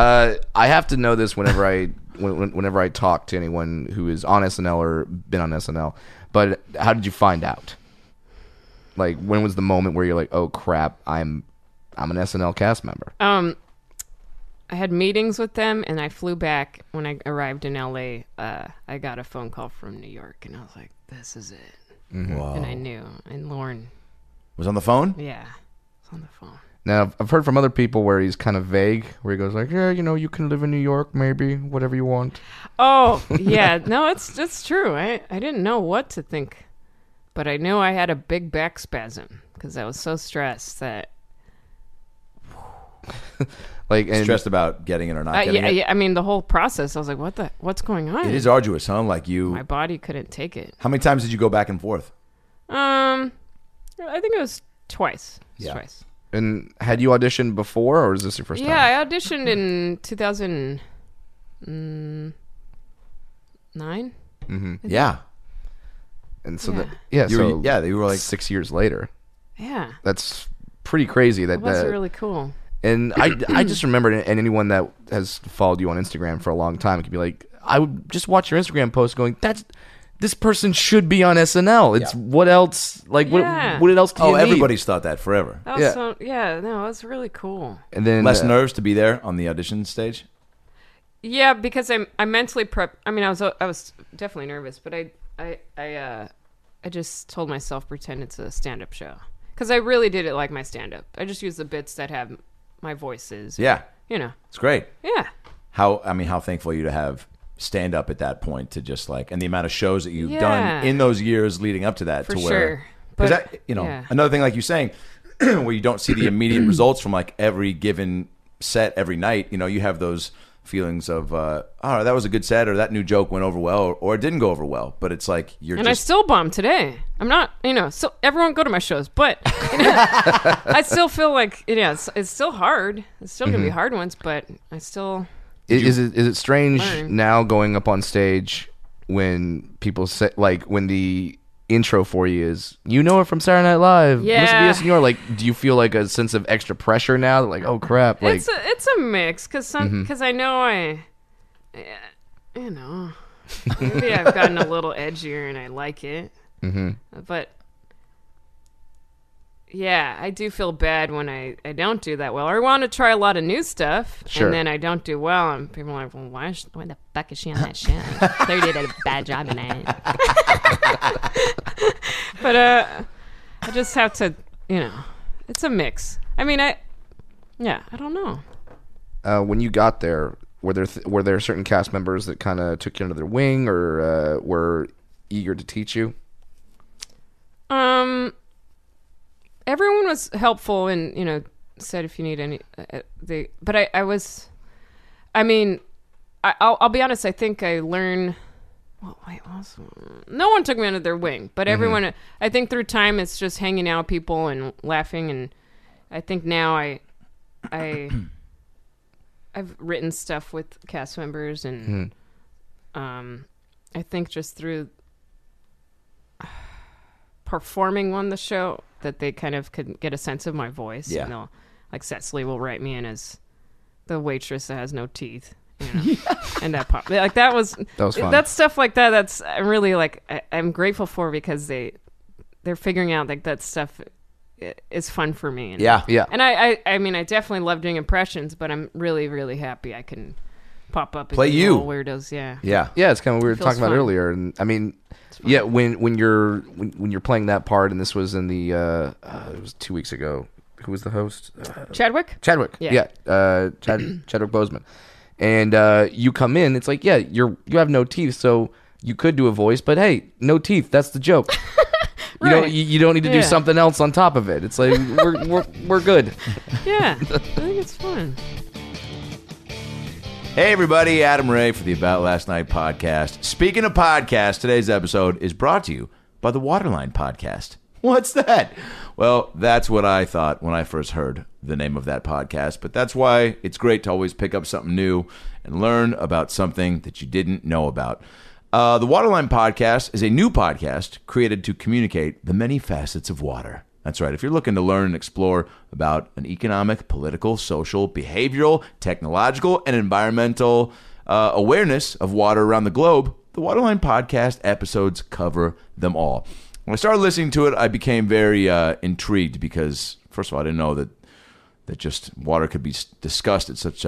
I have to know this whenever I talk to anyone who is on SNL or been on SNL. But how did you find out? Like, when was the moment where you're like, "Oh crap, I'm an SNL cast member"? I had meetings with them, and I flew back. When I arrived in LA, I got a phone call from New York, and I was like, "This is it." Whoa. And I knew. And Lauren, Was on the phone? yeah, was on the phone. Now, I've heard from other people where he's kind of vague, where he goes like, "Yeah, you can live in New York, maybe, whatever you want." Oh, yeah. No, it's true. I didn't know what to think, but I knew I had a big back spasm because I was so stressed that. Like, and Stressed about getting it or not getting it. Yeah, I mean, the whole process, I was like, what's going on? It is arduous, huh? Like My body couldn't take it. How many times did you go back and forth? I think it was twice. Yeah. Twice. And had you auditioned before, or is this your first time? Yeah, I auditioned in 2009. Yeah. And so Yeah. You were like 6 years later. Yeah. That's pretty crazy. That was really cool. And I just remembered, and anyone that has followed you on Instagram for a long time could be like, I would just watch your Instagram post going, this person should be on SNL. It's what else? Like, Yeah. what else do you need? everybody's thought that forever. That was Yeah. no, it was really cool. And then Less nerves to be there on the audition stage. Yeah, because I mentally prep. I mean, I was definitely nervous, but I just told myself pretend it's a stand-up show because I really did it like my stand-up. I just used the bits that have my voices. Yeah, You know. it's great. Yeah. How thankful are you to have stand up at that point to just like, and the amount of shows that you've Yeah. done in those years leading up to that, For to sure. where, because But, that, yeah. another thing like you're saying, where you don't see the immediate results from like every given set every night. You have those feelings of, oh, that was a good set, or that new joke went over well, or it didn't go over well. But it's like And I still bomb today. I'm not, so everyone go to my shows, but I still feel like it's still hard. It's still gonna be hard ones, but I still. is it strange learn? now going up on stage when people say, like, when the intro for you is, it from Saturday Night Live, Yeah. Listen to SNL, like, do you feel like a sense of extra pressure now, like, oh crap, like, It's a mix because I know maybe I've gotten a little edgier and I like it, but yeah, I do feel bad when I don't do that well. Or I want to try a lot of new stuff, Sure. and then I don't do well, and people are like, well, why the fuck is she on that show? Clearly did a bad job in it. But I just have to, it's a mix. I mean, I don't know. When you got there, were there certain cast members that kind of took you under their wing or were eager to teach you? Everyone was helpful and said if you need any. But I'll be honest. I think I learned. Well, no one took me under their wing, but everyone. I think through time, it's just hanging out with people and laughing, and I think now I've written stuff with cast members, and I think just through performing on the show that they kind of could get a sense of my voice. Yeah. And they'll, like Cecily will write me in as the waitress that has no teeth. And that pop like that was fun. That's stuff like that. That's really like I'm grateful for because they're figuring out like that stuff is fun for me. And, Yeah. And I mean I definitely love doing impressions, but I'm really really happy I can pop up and Play do you. little weirdos. Yeah. Yeah. Yeah, it's kind of what we were Feels talking about fun. earlier, and I mean, yeah, when you're playing that part, and this was in the it was 2 weeks ago. Who was the host? Chadwick. Chadwick. Yeah. Chadwick Boseman, and you come in. It's like, yeah, you have no teeth, so you could do a voice, but hey, no teeth. That's the joke. Right. You don't need to do Yeah. something else on top of it. It's like we're good. Yeah. I think it's fun. Hey everybody, Adam Ray for the About Last Night podcast. Speaking of podcasts, today's episode is brought to you by the Waterline podcast. What's that? Well, that's what I thought when I first heard the name of that podcast, but that's why it's great to always pick up something new and learn about something that you didn't know about. The Waterline podcast is a new podcast created to communicate the many facets of water. That's right. If you're looking to learn and explore about an economic, political, social, behavioral, technological, and environmental awareness of water around the globe, the Waterline podcast episodes cover them all. When I started listening to it, I became very intrigued because, first of all, I didn't know that just water could be discussed at such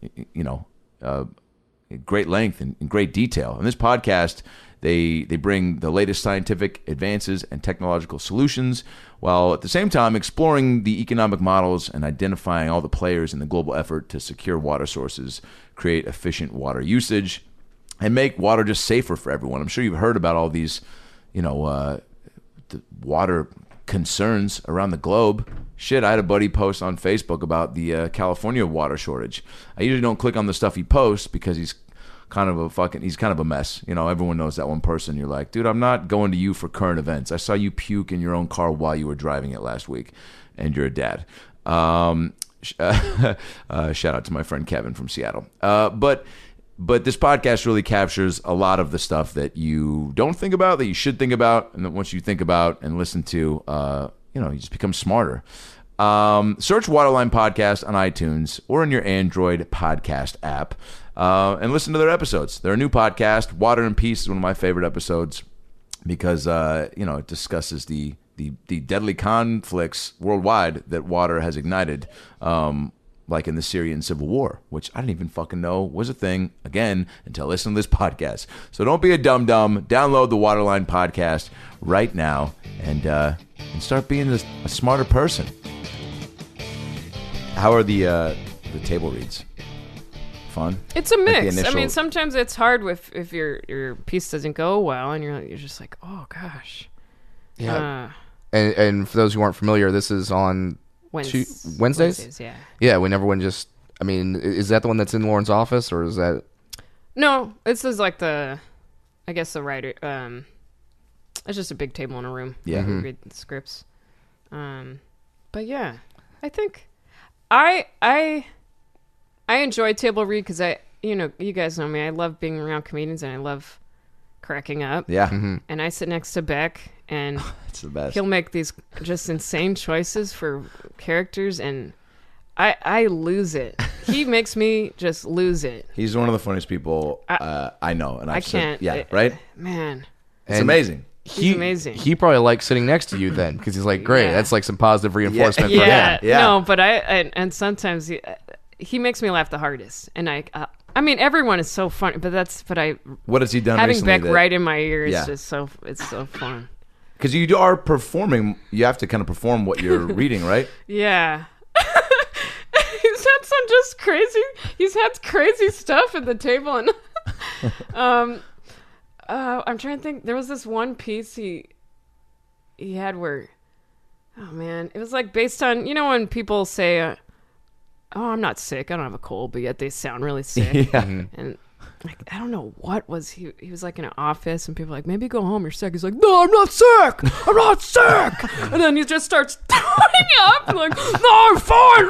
great length and in great detail. In this podcast, they bring the latest scientific advances and technological solutions, while at the same time exploring the economic models and identifying all the players in the global effort to secure water sources, create efficient water usage, and make water just safer for everyone. I'm sure you've heard about all these, the water concerns around the globe. Shit, I had a buddy post on Facebook about the California water shortage. I usually don't click on the stuff he posts because he's kind of a mess. Everyone knows that one person. You're like, dude, I'm not going to you for current events. I saw you puke in your own car while you were driving it last week, and you're a dad. Shout out to my friend Kevin from Seattle. But this podcast really captures a lot of the stuff that you don't think about, that you should think about, and that once you think about and listen to, you just become smarter. Search Waterline Podcast on iTunes or in your Android podcast app, and listen to their episodes. They're a new podcast. Water and Peace is one of my favorite episodes because it discusses the deadly conflicts worldwide that water has ignited, like in the Syrian civil war, which I didn't even fucking know was a thing, again, until I listened to this podcast. So don't be a dum-dum. Download the Waterline podcast right now and start being a smarter person. How are the table reads? Fun? It's a Like the mix. I initial- mean, sometimes it's hard if your piece doesn't go well, and you're just like, oh gosh. Yeah. And for those who aren't familiar, this is on Wednesdays? Wednesdays, yeah. Yeah, when everyone just, I mean, is that the one that's in Lauren's office, or is that? No, this is like the writer. It's just a big table in a room. Yeah. We read the scripts. But yeah, I think I enjoy table read because you guys know me. I love being around comedians and I love cracking up. Yeah. And I sit next to Beck, and It's the best. he'll make these just insane choices for characters, and I lose it. He makes me just lose it. He's one of the funniest people I know. And I I've said- can't. yeah, right? Man. It's amazing. He's amazing. He probably likes sitting next to you then, because he's like, great, Yeah. that's like some positive reinforcement for Yeah, him. Yeah. no, but and sometimes he makes me laugh the hardest, and I mean, everyone is so funny, but What has he done having recently? Beck right in my ear is Yeah. just it's so fun. Because you are performing. You have to kind of perform what you're reading, right? Yeah. He's had some just crazy. He's had crazy stuff at the table, and I'm trying to think. There was this one piece he had where, oh man, it was like based on, when people say, "Oh, I'm not sick. I don't have a cold," but yet they sound really sick. Yeah. And like, I don't know what was he was like in an office, and people were like, maybe go home, you're sick. He's like, no, I'm not sick. I'm not sick. And then he just starts throwing up and like, no, I'm fine.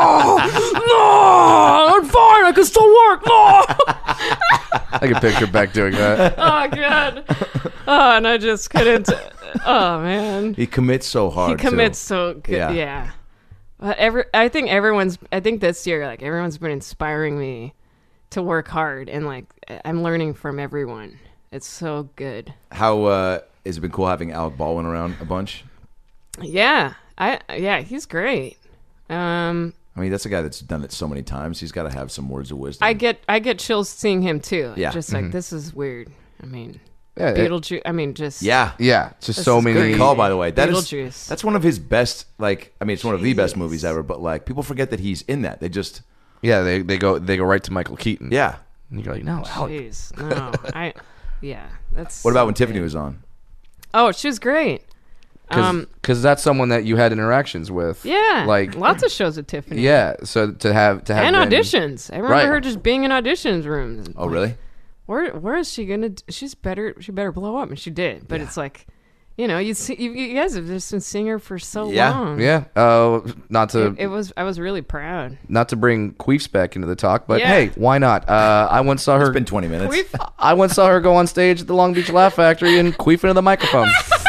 No, I'm fine. I can still work. No. I can picture Beck doing that. Oh god. Oh, and I just couldn't. Oh man. He commits so hard. He commits too. so good. Yeah. Yeah. But I think this year, like, everyone's been inspiring me to work hard, and like I'm learning from everyone. It's so good. How has it been cool having Alec Baldwin around a bunch? Yeah. He's great. I mean, that's a guy that's done it so many times. He's got to have some words of wisdom. I get chills seeing him too. Yeah. Just like, this is weird. I mean, Yeah, Beetlejuice. I mean, just Yeah. Yeah, just This so is many. great. Good call, by the way. Beetlejuice. That's one of his best. Like, I mean, it's one of the best movies Jeez. ever. But like, people forget that he's in that. They just, Yeah, they go right to Michael Keaton. yeah. And you're like, no, Alec. Jeez. No. That's. What about when Tiffany was on? Oh, she was great. Because that's someone that you had interactions with. Yeah. Like, lots of shows with Tiffany. yeah. So to have And been- auditions. I remember Right. her just being in auditions rooms. Oh, really? Where is she gonna? She's better. She better blow up, and she did. But it's like, you see, you guys have just been seeing her for so Yeah. long. Yeah. Not to It was. I was really proud. not to bring Queefs back into the talk, but Yeah. hey, why not? I once saw her. It's been 20 minutes. I once saw her go on stage at the Long Beach Laugh Factory and queef into the microphone.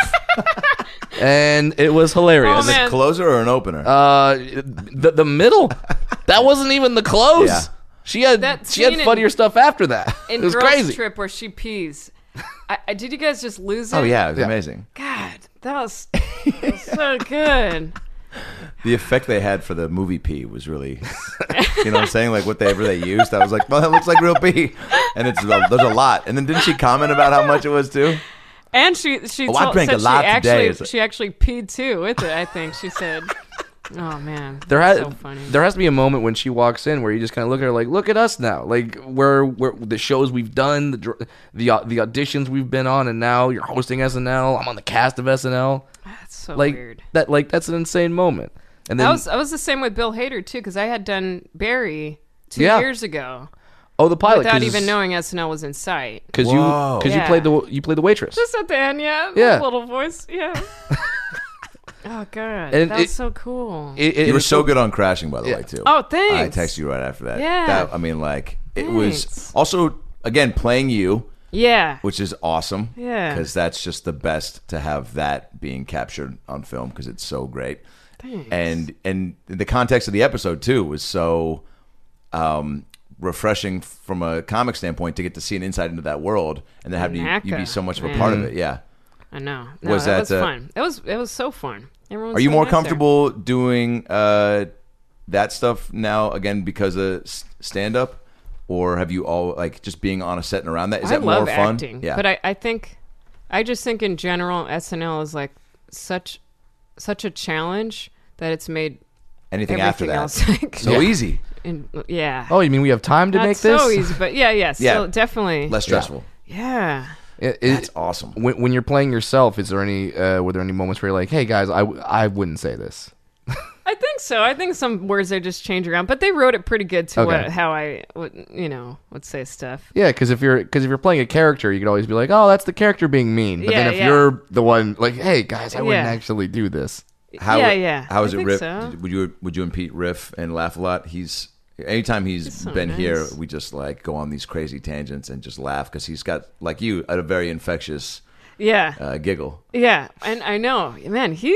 And it was hilarious. Oh, man. A closer or an opener? The middle. That wasn't even the close. Yeah. She had That she had scene in- funnier stuff after that. In It was Girls crazy. Trip where she pees. Did you guys just lose it? Oh, yeah. It was Yeah. amazing. God, that was so good. The effect they had for the movie pee was really, you know what I'm saying? Like whatever they used, I was like, well, that looks like real pee. And there's a lot. And then didn't she comment about how much it was too? And she Oh, I drank said a lot she today. actually It's like- she actually peed too with it. I think she said, "Oh man, There that's has so funny." there has to be a moment when she walks in where you just kind of look at her like, look at us now, like we're the shows we've done, the auditions we've been on, and now you're hosting SNL. I'm on the cast of SNL. That's so Like weird. that's an insane moment. And then I was the same with Bill Hader too, because I had done Barry 2 Yeah. years ago the pilot without even knowing SNL was in sight. because Whoa. you Yeah. played the waitress. Just at the end, yeah, Yeah. the little voice, yeah. Oh god, And that was it- so cool. You were so good on Crashing, by the Yeah. way, too. Oh, thanks. I texted you right after that. Yeah. I mean, like, it was Thanks. also, again, playing you, Yeah, which is awesome. Yeah. Because that's just the best to have that being captured on film because it's so great. Thanks. And the context of the episode, too, was so refreshing from a comic standpoint to get to see an insight into that world and then have you be so much of a part of it. Yeah. I know. No, Was that that, was fun. It was so fun. Everyone was Are you so more nice there. comfortable doing that stuff now again because of stand up, or have you all like just being on a set and around that? Is I that love more fun? acting, Yeah, but I just think in general SNL is like such a challenge that it's made anything after everything that else like so easy, yeah. Oh, you mean we have time to Not make this? so easy, but yeah, so definitely less stressful. Yeah. That's awesome. When you're playing yourself, is there any were there any moments where you're like, hey guys, I wouldn't say this? I think so. I think some words they just change around, but they wrote it pretty good to Okay. how I would say stuff. Yeah, because if you're playing a character, you could always be like, oh, that's the character being mean. But Yeah, then if yeah. you're the one like, hey guys, I wouldn't Yeah. actually do this. How, Yeah. How is I it, think Riff? so. Would you and Pete riff and laugh a lot? Anytime he's so been nice. here, we just like go on these crazy tangents and just laugh because he's got, like you, a very infectious Yeah. giggle. Yeah, and I know, man. He's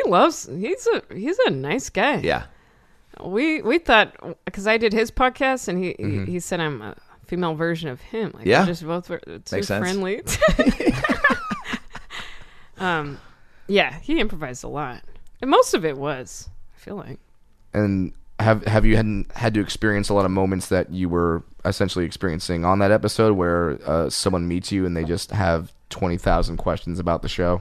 a nice guy. Yeah. We thought, because I did his podcast and he said I'm a female version of him. Like, Yeah. we're just both were too Makes sense. friendly. Yeah, he improvised a lot. And most of it was, I feel like. And have you had to experience a lot of moments that you were essentially experiencing on that episode where someone meets you and they just have 20,000 questions about the show?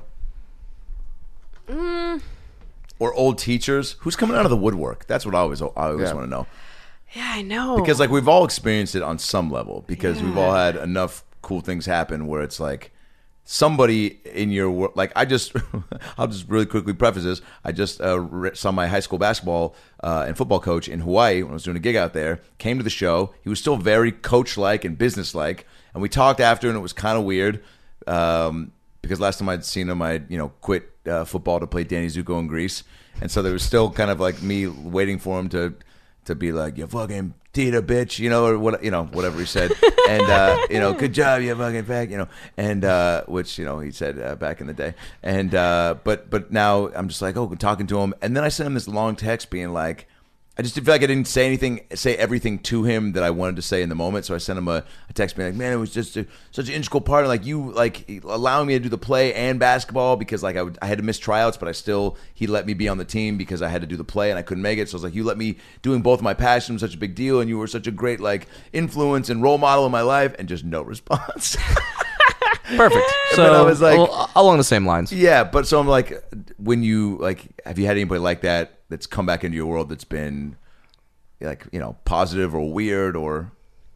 Or old teachers? Who's coming out of the woodwork? That's what I always want to know. Yeah, I know. Because like we've all experienced it on some level because we've all had enough cool things happen where it's like somebody in your work. Like I'll just really quickly preface this. I just saw my high school basketball and football coach in Hawaii when I was doing a gig out there. Came to the show. He was still very coach-like and business-like, and we talked after, and it was kind of weird because last time I'd seen him, I'd quit football to play Danny Zuko in Greece, and so there was still kind of like me waiting for him to be like, you fucking Tita bitch, or what, whatever he said, and good job, you fucking fag, and which he said back in the day, and but now I'm just like, talking to him, and then I sent him this long text being like, I just feel like I didn't say everything to him that I wanted to say in the moment. So I sent him a text being like, man, it was just such an integral part of like you like allowing me to do the play and basketball because like I had to miss tryouts, but he let me be on the team because I had to do the play and I couldn't make it. So I was like, you let me doing both my passions, such a big deal, and you were such a great like influence and role model in my life, and just no response. Perfect. So I was like, along the same lines. Yeah, but so I'm like, when you like, have you had anybody like that that's come back into your world that's been like, positive or weird or?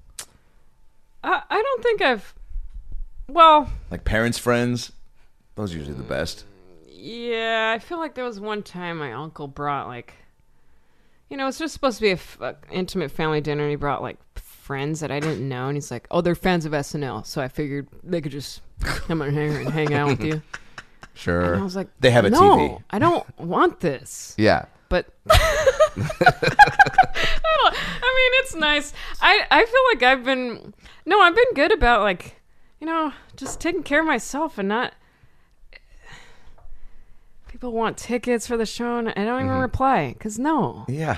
I don't think like parents, friends. Those are usually the best. Yeah, I feel like there was one time my uncle brought like, it's just supposed to be a intimate family dinner, and he brought like friends that I didn't know, and he's like, oh, they're fans of SNL, so I figured they could just come on here and hang out with you. Sure. And I was like, they have a no, TV. I don't want this. Yeah. But it's nice. I feel like I've been good about like, just taking care of myself and not. People want tickets for the show, and I don't even reply because no. Yeah.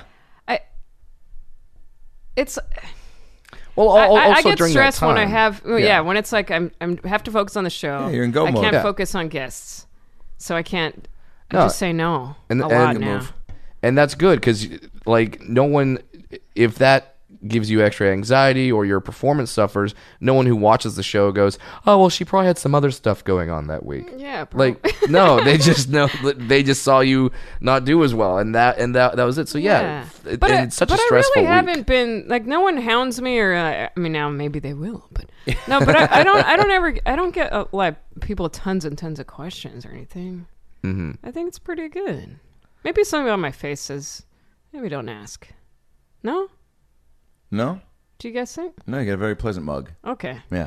It's. Well, also I get during stressed that time, when I have when it's like I'm have to focus on the show. Yeah, you're in go I mode. can't Yeah. focus on guests, so I can't. I No. just say no a lot and now. And that's good because, like, no one, if that gives you extra anxiety or your performance suffers, no one who watches the show goes, oh, well, she probably had some other stuff going on that week. Yeah, probably. Like, no, they just know, they just saw you not do as well, and that was it. So yeah, it's such a stressful I really week. haven't been like, no one hounds me, or I mean, now maybe they will, but no, but I don't get a lot of people with tons and tons of questions or anything. Mm-hmm. I think it's pretty good. Maybe something on my face says, maybe don't ask. No? No? Do you guys think? No, you got a very pleasant mug. Okay. Yeah.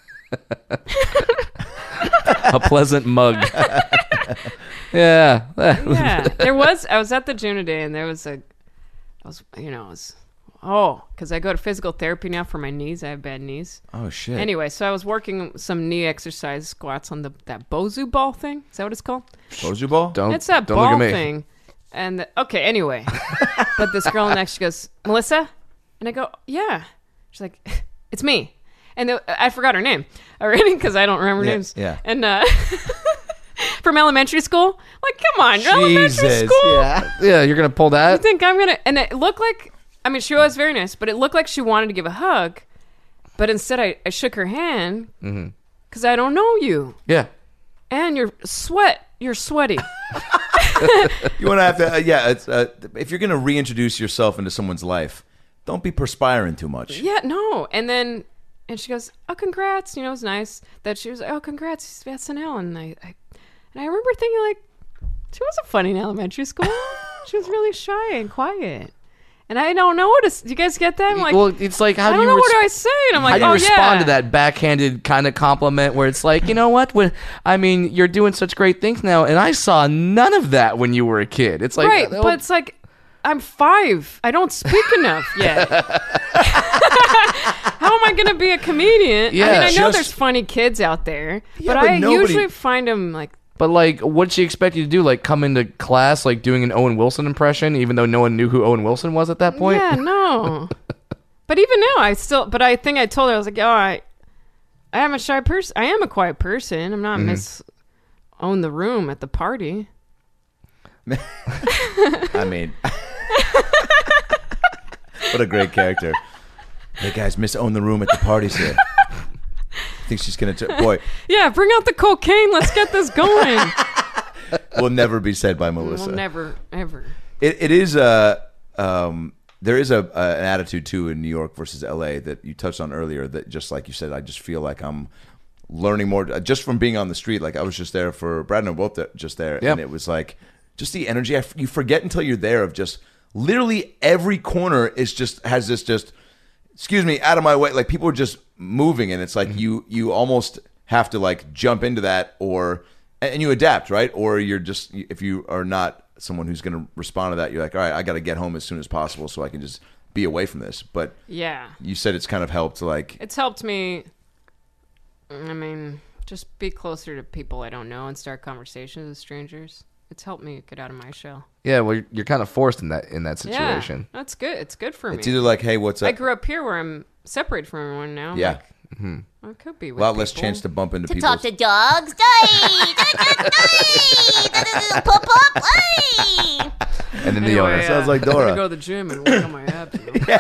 A pleasant mug. Yeah. Yeah. I was at the Juno Day, and there was because I go to physical therapy now for my knees. I have bad knees. Oh, shit. Anyway, so I was working some knee exercise squats on that Bozu ball thing. Is that what it's called? Bozu ball? It's that don't ball look at me. thing. And anyway. But this girl next, she goes, Melissa? And I go, yeah. She's like, it's me. And I forgot her name already because I don't remember names. Yeah. And from elementary school? Like, come on, elementary Jesus, school? Yeah, you're going to pull You that? think I'm going to... And it looked like... I mean, she was very nice, but it looked like she wanted to give a hug. But instead, I shook her hand because I don't know you. Yeah. And you're sweaty. You want to have to, it's, if you're going to reintroduce yourself into someone's life, don't be perspiring too much. Yeah, no. And she goes, oh, congrats. It was nice that she was like, oh, congrats, SNL. And I remember thinking, like, she wasn't funny in elementary school. She was really shy and quiet. And I don't know what to... Do you guys get that? I'm like, well, it's like, how I do don't you know what do I say? And I'm like, how do you respond yeah. to that backhanded kind of compliment where it's like, you know what? You're doing such great things now, and I saw none of that when you were a kid. It's like, right, but it's like, I'm 5. I don't speak enough yet. How am I going to be a comedian? Yeah, I mean, I know just- there's funny kids out there, Yeah, but but I nobody- usually find them like... But, like, what'd she expect you to do? Like, come into class, like, doing an Owen Wilson impression, even though no one knew who Owen Wilson was at that point? Yeah, no. But even now, but I think I told her, I was like, I am a shy person. I am a quiet person. I'm not Miss own the room at the party. I mean, what a great character. Hey guys, Miss Own the Room at the party's here. I think she's gonna boy. Yeah, bring out the cocaine. Let's get this going. Will never be said by Melissa. We'll never, ever. It is there is an attitude too in New York versus LA that you touched on earlier. That just like you said, I just feel like I'm learning more just from being on the street. Like I was just there for Brad and I were both just there, and it was like just the energy. You forget until you're there of just literally every corner is just has this just. Excuse me, out of my way. Like people are just moving, and it's like you almost have to like jump into that, and you adapt, right? Or you're just if you are not someone who's going to respond to that, you're like, all right, I got to get home as soon as possible so I can just be away from this. But yeah, you said it's kind of helped. Like it's helped me. I mean, just be closer to people I don't know and start conversations with strangers. It's helped me get out of my shell. Yeah, well, you're kind of forced in that situation. Yeah, that's good. It's good for me. It's either like, hey, what's up? I grew up here where I'm separated from everyone now. Yeah. Like, I could be with a lot less people. chance to bump into To people. talk to dogs. Pop up. And then the Anyway, owner. Sounds like I'm Dora. gonna go to the gym and work on my abs. You know?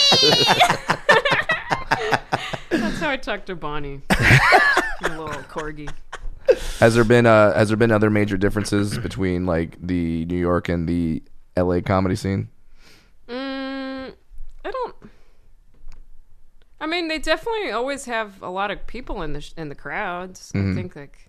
That's how I talk to Bonnie, my little corgi. Has there been other major differences between like the New York and the LA comedy scene? I don't. I mean, they definitely always have a lot of people in the crowds. I think like.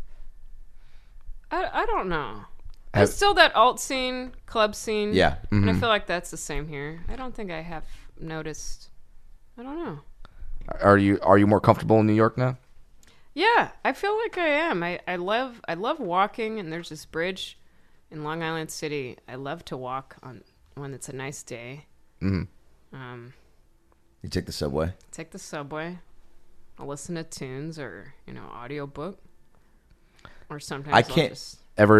I don't know. There's still that alt scene, club scene. Yeah. And I feel like that's the same here. I don't think I have noticed. I don't know. Are you more comfortable in New York now? Yeah, I feel like I am. I love walking, and there's this bridge in Long Island City. I love to walk on when it's a nice day. You take the subway. Take the subway. I'll listen to tunes or audiobook. Or sometimes I I'll can't- just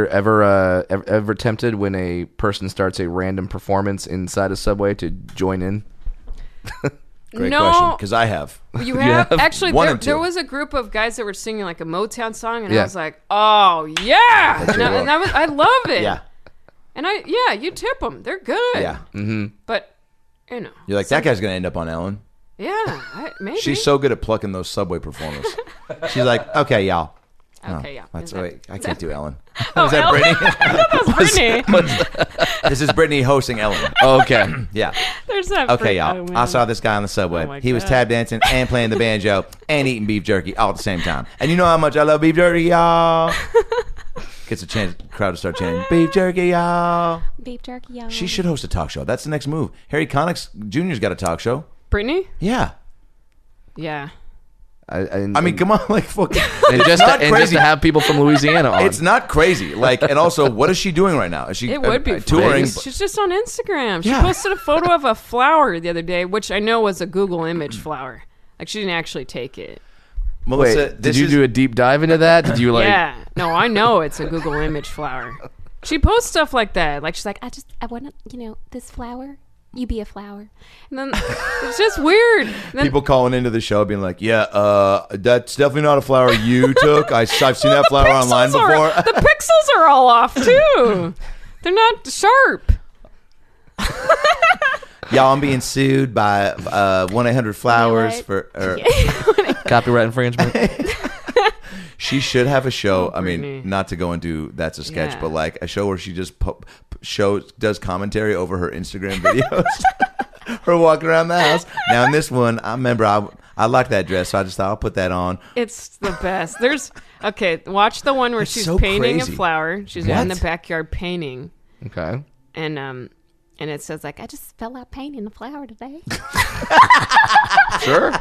Ever tempted when a person starts a random performance inside a subway to join in? Great No. question, because I have. You have? Actually, One there, and two. there was a group of guys that were singing like a Motown song, and Yeah. I was like, "Oh yeah!" That's your And look. I love it. Yeah, And you tip them; they're good. yeah. But You're like, that guy's gonna end up on Ellen. Maybe She's so good at plucking those subway performers. She's like, okay, y'all. okay. Yeah, That's Is that- wait. I can't do Ellen. Oh, Is that Ellen? Brittany? That was Brittany. This is Brittany hosting Ellen. Okay. Yeah. There's that. Okay, Oh, y'all. man. I saw this guy on the subway. Oh, my He was God. tap dancing and playing the banjo and eating beef jerky all at the same time. And you know how much I love beef jerky, y'all. Gets a chance, crowd to start chanting, beef jerky, y'all. Beef jerky, y'all. She should host a talk show. That's the next move. Harry Connick Jr.'s got a talk show. Brittany. Yeah. Yeah. I mean, come on, like, fucking. And just to have people from Louisiana on. It's not crazy. Like, and also, what is she doing right now? Is she It would be touring? fun. She's just on Instagram. She Yeah. posted a photo of a flower the other day, which I know was a Google image flower. Like she didn't actually take it. Melissa, Wait, did you do a deep dive into that? Did you like? Yeah. No, I know it's a Google image flower. She posts stuff like that. Like she's like, I want to, this flower. You be a flower. and then it's just weird. And then, people calling into the show being like, yeah, that's definitely not a flower you took. I've seen that flower online before. The pixels are all off too. They're not sharp. Y'all, I'm being sued by 1-800-Flowers for. Copyright infringement. She should have a show. Oh, I mean, Brittany. not to go into that's a sketch, Yeah. but like a show where she just does commentary over her Instagram videos. Her walking around the house. Now in this one, I remember I liked that dress, so I just thought I'll put that on. It's the best. Watch the one where It's she's so painting crazy. a flower. She's What? in the backyard painting, Okay. and it says like, I just fell out painting the flower today. Sure.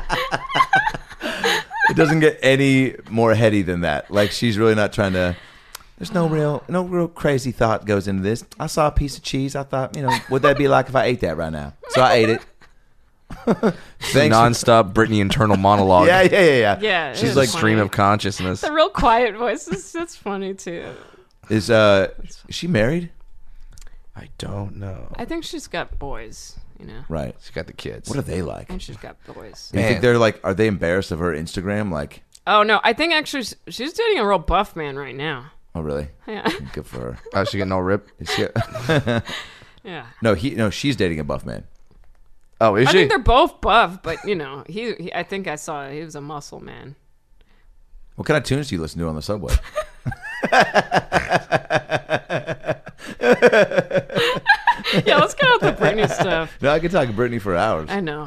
It doesn't get any more heady than that. Like she's really not trying to. There's no real crazy thought goes into this. I saw a piece of cheese. I thought, would that be like if I ate that right now? So I ate it. Thanks. Non-stop Britney internal monologue. Yeah. yeah. it She's is like funny. Stream of consciousness. The real quiet voice. That's funny too. Is she married? I don't know. I think she's got boys, Right. She's got the kids. What are they like? and she's got boys. You think Man. they're like? Are they embarrassed of her Instagram? Like, Oh no, I think actually she's dating a real buff man right now. Oh, really? Yeah. Good for her. Oh, she getting all ripped? Is she- Yeah. No, she's dating a buff man. Oh, is I she? think they're both buff, but you know, he I think I saw he was a muscle man. What kind of tunes do you listen to on the subway? Yeah, let's get out the Britney stuff. No, I could talk to Britney for hours. I know.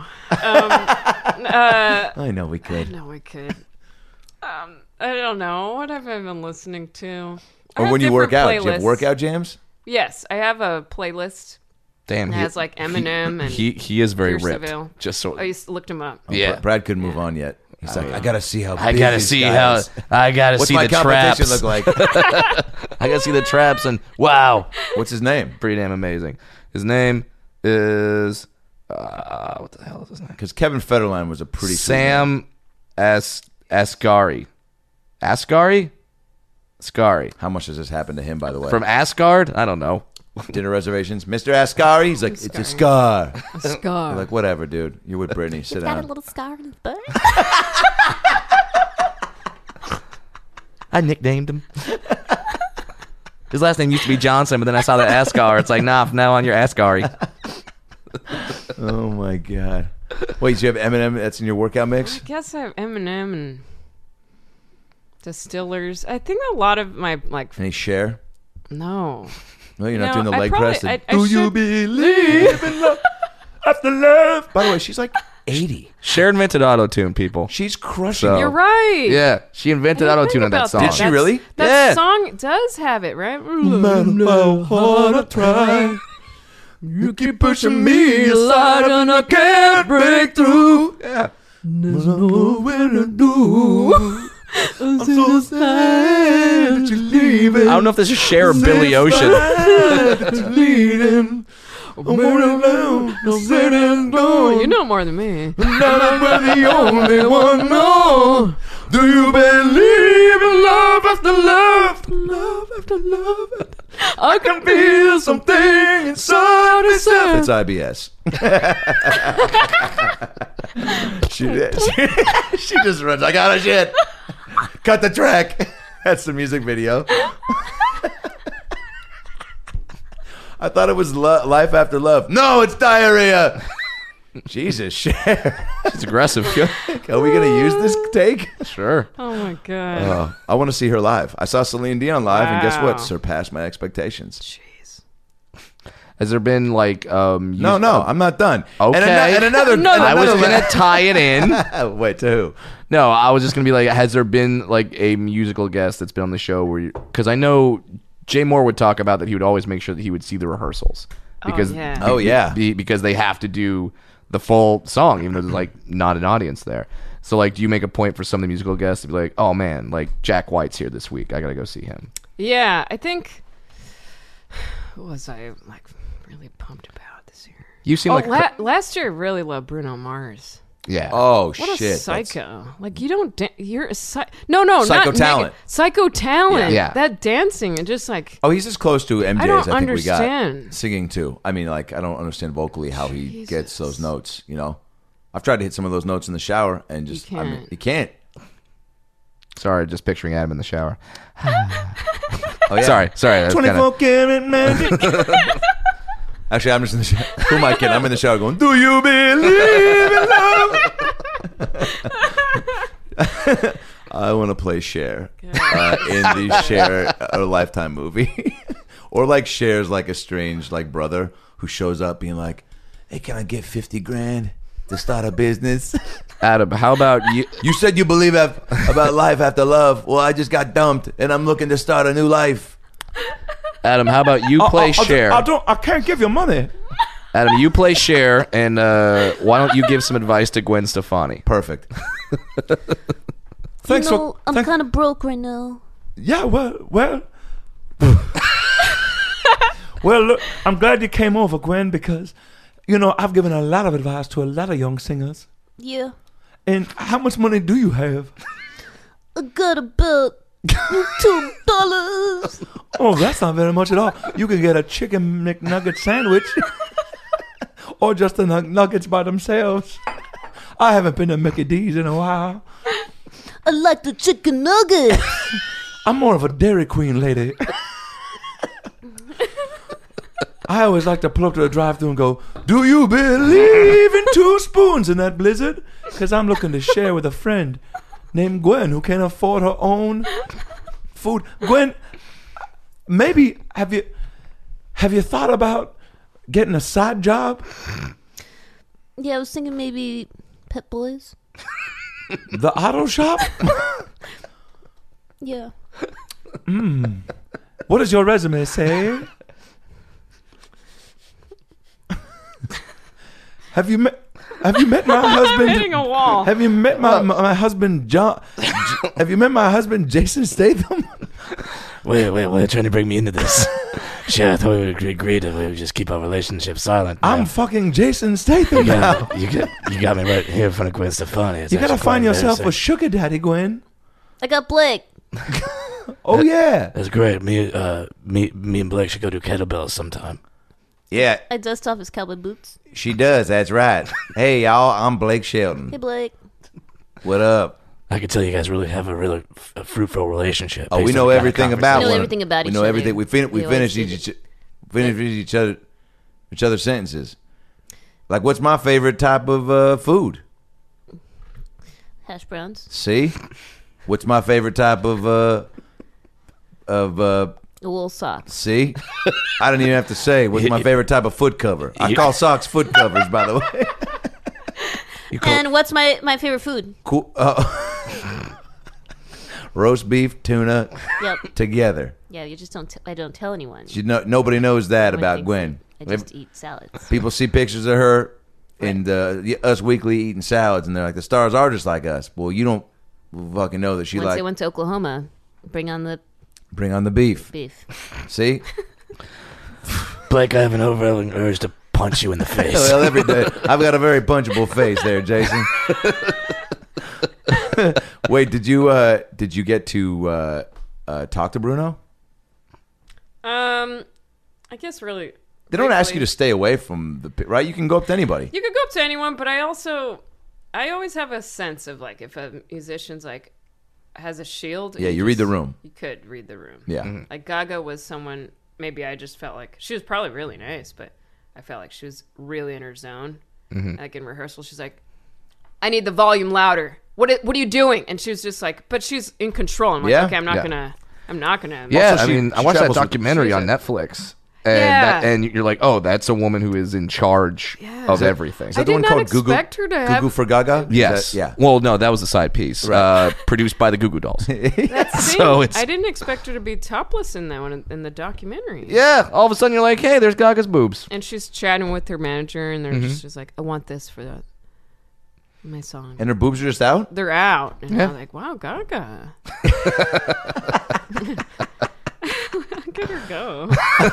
I know we could. No, we could. I don't know. What have I been listening to? I Or have when you work different out, do you have playlists. workout jams? Yes, I have a playlist. Damn, It has like Eminem and he is very Pierce ripped. Seville. Just so I looked him up. yeah. Brad couldn't move on yet. He's like, I gotta see how. I big gotta this see guy how is. I gotta What's see my the competition traps. look like? I gotta see the traps and wow, What's his name? pretty damn amazing. His name is what the hell is his name? Because Kevin Federline was a pretty Sam Asghari. Asghari? Asghari. How much does this happen to him, by the way? From Asgard? I don't know. Dinner reservations, Mr. Ascari. He's like, it's a scar. A scar. You're like, whatever, dude. You're with Britney. Sit He's got a down. little scar in his butt. I nicknamed him. His last name used to be Johnson, but then I saw that Asgar. It's like, nah, from now on, you're Asghari. Oh my god. Wait, do you have Eminem that's in your workout mix? I guess I have Eminem and Distillers. I think a lot of my like Any share? no. No, you're not No, doing the I leg probably- press. I Do you should- believe in love after love? By the way, she's like 80. Cher invented auto-tune, people. She's crushing. So- it. You're right. Yeah, she invented I didn't auto-tune think on that about song. Did she really? That Yeah. song does have it, right? try. You keep pushing me aside and I can't break through. Yeah. There's nowhere to do. I'm so sad that you're leaving. I don't know if this is Cher or Billy Ocean. You know more than me. the only one. No. Do you believe in love after love? Love after love. I can Feel something inside myself. It's IBS. she just runs. I got a shit. Cut the track. That's the music video. I thought it was life after love. No, it's diarrhea. Jesus, Cher. It's aggressive. Are we gonna use this take? Sure. Oh my god. I want to see her live. I saw Celine Dion live, and guess what? Wow. Surpassed my expectations. Jeez. Has there been like No, I'm not done. Okay. And another. No, I was gonna tie it in. Wait, to who? No, I was just gonna be like, has there been like a musical guest that's been on the show where? Because I know Jay Moore would talk about that he would always make sure that he would see the rehearsals because yeah. Oh, yeah. because they have to do the full song even though there's like not an audience there. So like, do you make a point for some of the musical guests to be like, oh man, like Jack White's here this week, I gotta go see him? Yeah, I think. Who was I like really pumped about this year? You seem Oh, like last year I really loved Bruno Mars. yeah. Oh What a shit! psycho! Like you don't. You're a no, Psycho not talent. Psycho talent. Yeah. That dancing and just like Oh, he's as close to MJ I don't as I think we got understand. singing too. I mean, like I don't understand vocally how he gets those notes. You know, I've tried to hit some of those notes in the shower and just You I mean, can't. you can't. Sorry, just picturing Adam in the shower. Oh yeah. Sorry. That's 24 kinda, karat magic. Actually, I'm just in the shower. Who am I kidding? I'm in the shower going, do you believe in love? I want to play Cher in the Cher Lifetime movie. Or like Cher's like a strange like brother who shows up being like, hey, can I get 50 grand to start a business? Adam, how about you? You said you believe about life after love. Well, I just got dumped and I'm looking to start a new life. Adam, how about you play Cher? I can't give you money. Adam, you play Cher, and why don't you give some advice to Gwen Stefani? Perfect. Thanks for I'm kind of broke right now. Yeah, well. Well, look, I'm glad you came over, Gwen, because, you know, I've given a lot of advice to a lot of young singers. Yeah. And how much money do you have? I got about $2. Oh, that's not very much at all. You could get a chicken McNugget sandwich or just the nuggets by themselves. I haven't been to Mickey D's in a while. I like the chicken nuggets. I'm more of a Dairy Queen lady. I always like to pull up to the drive-thru and go, "Do you believe in 2 spoons in that blizzard?" Because I'm looking to share with a friend named Gwen who can't afford her own food. Gwen, maybe have you thought about getting a side job? Yeah, I was thinking maybe Pet Boys. The auto shop? Yeah. What does your resume say? Have you met my husband? I'm hitting a wall. Have you met my husband John? Have you met my husband Jason Statham? Wait, they're trying to bring me into this. Shit, I thought we would agree to just keep our relationship silent. I'm fucking Jason Statham now. You got me right here in front of Gwen Stefani. It's You gotta actually quite find yourself a embarrassing. sugar daddy, Gwen. I got Blake. Oh yeah. That's great. Me and Blake should go do kettlebells sometime. Yeah, I dust off his cowboy boots. she does. That's right. Hey, y'all. I'm Blake Hey, Shelton. Blake. What up? I can tell you guys really have a really fruitful relationship. Oh, we based know on the kind of everything about We know one. everything about We each know other. everything. We We always finish do. each other's sentences. Like, what's my favorite type of food? Hash browns. See, what's my favorite type of Wool socks. See, I don't even have to say what's my favorite type of foot cover. I call socks foot covers, by the way. And what's my favorite food? Cool. Roast beef, tuna, Yep. together. Yeah, you just don't. I don't tell anyone. Nobody knows that Everyone about thinks Gwen. I just eat salads. People see pictures of her in the Us Weekly eating salads, and they're like, the stars are just like us. Well, you don't fucking know that she Once like they went to Oklahoma, bring on the bring on the beef. See, Blake, I have an overwhelming urge to punch you in the face. well, every day I've got a very punchable face there, Jason. Wait, did you get to talk to Bruno? I guess really. They don't ask briefly. you to stay away from the pit, right? You can go up to anybody. You could go up to anyone, but I always have a sense of like if a musician's like has a shield. Yeah, you read the room. You could read the room. Yeah. Mhm. Like Gaga was someone. Maybe I just felt like she was probably really nice, but I felt like she was really in her zone. Mhm. Like in rehearsal, she's like, "I need the volume louder. What are you doing?" And she was just like, but she's in control. I'm like, Yeah. okay, I'm not Yeah. gonna. Yeah, Also, I mean, I watched that documentary on She's Netflix, and Yeah. and you're like, oh, that's a woman who is in charge of everything. I did not expect her to have. Goo for Gaga? Yes. Yeah. Well, no, that was a side piece, produced by the Goo Goo Dolls. So I didn't expect her to be topless in that one in the documentary. Yeah, all of a sudden you're like, hey, there's Gaga's boobs. And she's chatting with her manager, and they're Mhm. just like, "I want this for my song." And her boobs are just out? They're out, and Yeah. I'm like, "Wow, Gaga." Get her go.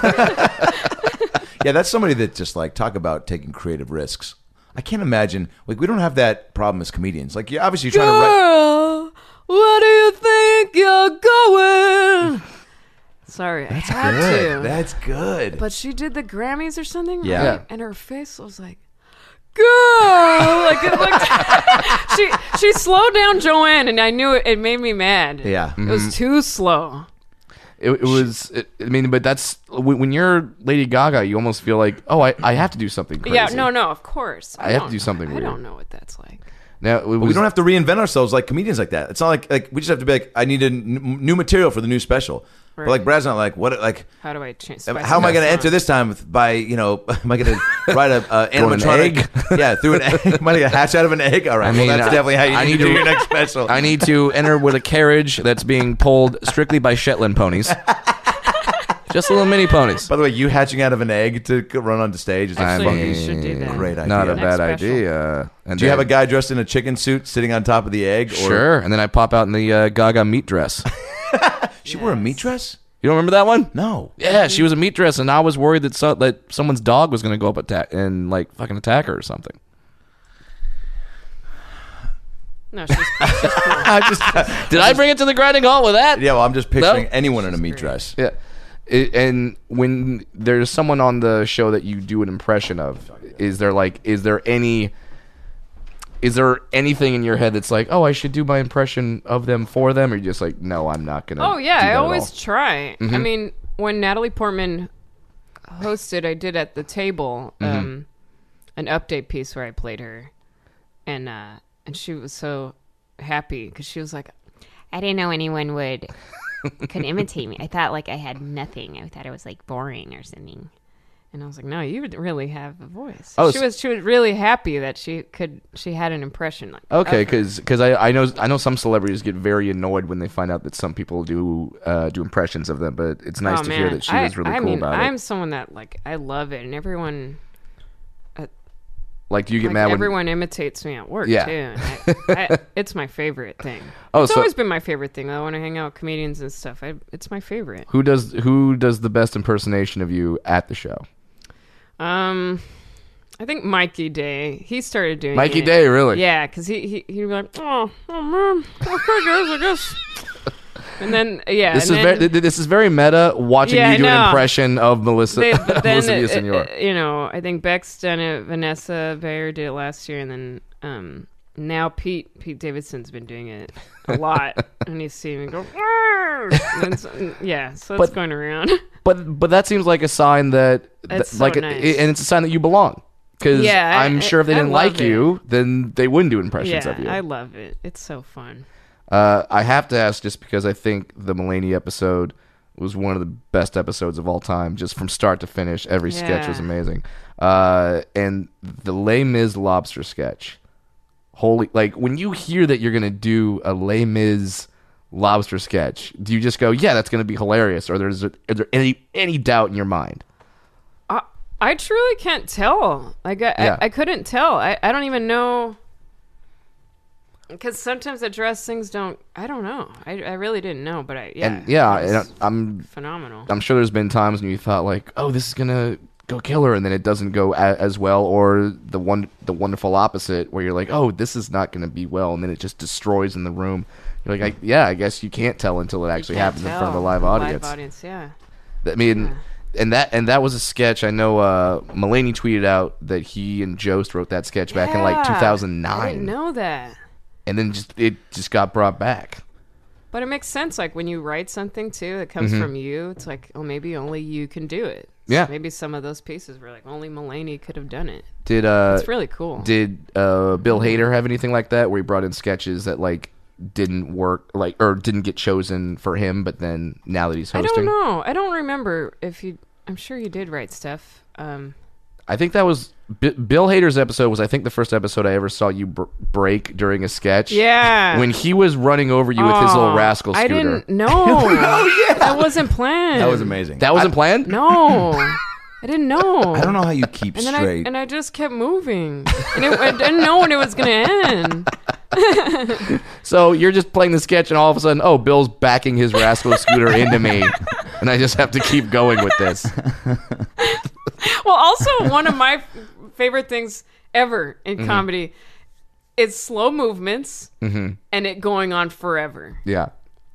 Yeah, that's somebody that just like talk about taking creative risks. I can't imagine like we don't have that problem as comedians. Like you're obviously trying to write. Girl, where do you think you're going? Sorry, I had good. to. That's good. But she did the Grammys or something, Yeah. right? And her face was like, "Girl," like it looked. she slowed down Joanne, and I knew it made me mad. Yeah. It was too slow. It was, I mean, but that's when you're Lady Gaga, you almost feel like, oh, I have to do something crazy. Yeah, no, of course. I have to don't- do something I weird. don't know what that's like. Now But we don't have to reinvent ourselves like comedians like that. It's not like we just have to be like, I need new material for the new special. But like Brad's not like what like. How do I change? How am I going to enter this time by am I going to write a Through an animatronic? egg? Yeah, through an egg. Am I going to hatch out of an egg? All right, I mean, well, that's definitely how you I need to do your next special. I need to enter with a carriage that's being pulled strictly by Shetland ponies. Just little mini ponies. By the way, you hatching out of an egg to run onto stage is a great idea. Not a bad idea. And Do you have a then- guy dressed in a chicken suit sitting on top of the egg? Or Sure, and then I pop out in the Gaga meat dress. She wore a meat dress? You don't remember that one? No. Yeah, she was a meat dress, and I was worried that that someone's dog was going to go up and like fucking attack her or something. No, she's cool. Did I bring it to the grinding halt with that? Yeah, well, I'm just picturing No? anyone in a meat dress. Yeah. And when there's someone on the show that you do an impression of, is there any is there anything in your head that's like, oh, I should do my impression of them for them, or you're just like, no, I'm not gonna? Oh yeah, do that I at always all? try. I Mhm. mean, when Natalie Portman hosted, I did at the table an update piece where I played her, and she was so happy because she was like, I didn't know anyone could imitate me. I thought like I had nothing. I thought it was like boring or something. and I was like, no, you really have a voice. Oh, she was really happy that she had an impression like Okay, of her. because I know some celebrities get very annoyed when they find out that some people do impressions of them, but it's nice Oh, to hear man. that she was really cool about I'm it. someone that like I love it, and everyone. Like, do you get Like, mad when everyone imitates me at work Yeah. too? And it's my favorite thing. Oh, It's so- always been my favorite thing. Though when I hang out with comedians and stuff, it's my favorite. who does the best impersonation of you at the show? I think Mikey Day. He started doing Mikey it. Day, really? Yeah, because he'd be like, oh man, okay guys, I guess. And then This is very meta. Watching Yeah, you do I an know. impression of Melissa But then Melissa Villaseñor. you know, I think Beck's done it. Vanessa Bayer did it last year, and then now Pete Davidson's been doing it a lot, and he's seen me go. And so it's going around. But that seems like a sign that It's so like nice. and it's a sign that you belong. Because Yeah, I'm sure if they I didn't love like you, then they wouldn't do impressions Yeah, of you. I love it. It's so fun. I have to ask, just because I think the Mulaney episode was one of the best episodes of all time, just from start to finish. Every sketch was Yeah. amazing. And the Les Mis lobster sketch, holy! Like, when you hear that you're gonna do a Les Mis lobster sketch, do you just go, "Yeah, that's gonna be hilarious," or is there any doubt in your mind? I truly can't tell. Like I couldn't tell. I don't even know. Because sometimes the dress things don't. I don't know. I really didn't know, but it was I'm phenomenal. I'm sure there's been times when you thought like, oh, this is gonna go killer, and then it doesn't go as well, or the wonderful opposite, where you're like, oh, this is not gonna be well, and then it just destroys in the room. You're like, I guess you can't tell until it actually happens in front of a live audience. Live audience, yeah. I mean, and that was a sketch. I know Mulaney tweeted out that he and Jost wrote that sketch back in like 2009. I didn't know that. And then it just got brought back. But it makes sense. Like when you write something too that comes Mhm. from you, it's like, oh, maybe only you can do it. So Yeah. maybe some of those pieces were like only Mulaney could have done it. It's really cool. Did Bill Hader have anything like that, where he brought in sketches that like didn't work, like, or didn't get chosen for him, but then now that he's hosting? I don't know. I don't remember if he. I'm sure he did write stuff. I think that was Bill Hader's episode. Was I think the first episode I ever saw you break during a sketch? Yeah. When he was running over you with his little rascal scooter. I didn't know. Oh yeah, that wasn't planned. That was amazing. That wasn't planned? No, I didn't know. I don't know how you keep and then straight. I just kept moving, and I didn't know when it was gonna end. So you're just playing the sketch, and all of a sudden, oh, Bill's backing his rascal scooter into me, and I just have to keep going with this. Well, also one of my favorite things ever in Mhm. comedy is slow movements Mhm. and it going on forever. Yeah.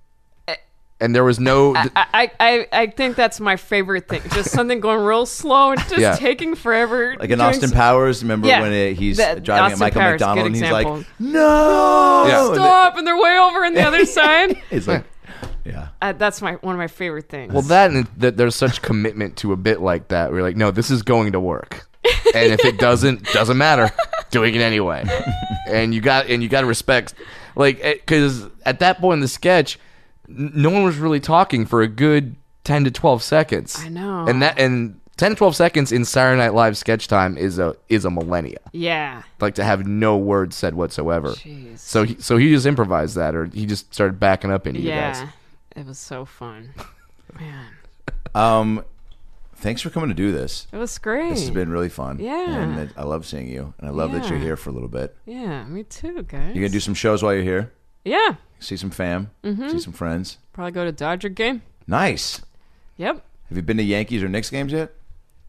And there was no. I think that's my favorite thing. Just something going real slow and just Yeah. taking forever. Like in doing Austin s- Powers, remember Yeah. when he's That- driving Austin at Michael Powers, McDonald good and he's example. like, no! Yeah. Stop, and they're way over on the other side. He's like, yeah. That's one of my favorite things. Well, that there's such commitment to a bit like that. We're like, no, this is going to work, and if it doesn't matter, doing it anyway. And you got to respect, like, because at that point in the sketch, no one was really talking for a good 10 to 12 seconds. I know. And 10 to 12 seconds in Saturday Night Live sketch time is a millennia. Yeah. Like, to have no words said whatsoever. Jeez. So he just improvised that, or he just started backing up into you guys. Yeah. It was so fun. Man. Thanks for coming to do this. It was great. This has been really fun. Yeah. And I love seeing you. And I love that you're Yeah. here for a little bit. Yeah, me too, guys. You're going to do some shows while you're here? Yeah. See some fam? Mhm. See some friends? Probably go to Dodger game. Nice. Yep. Have you been to Yankees or Knicks games yet?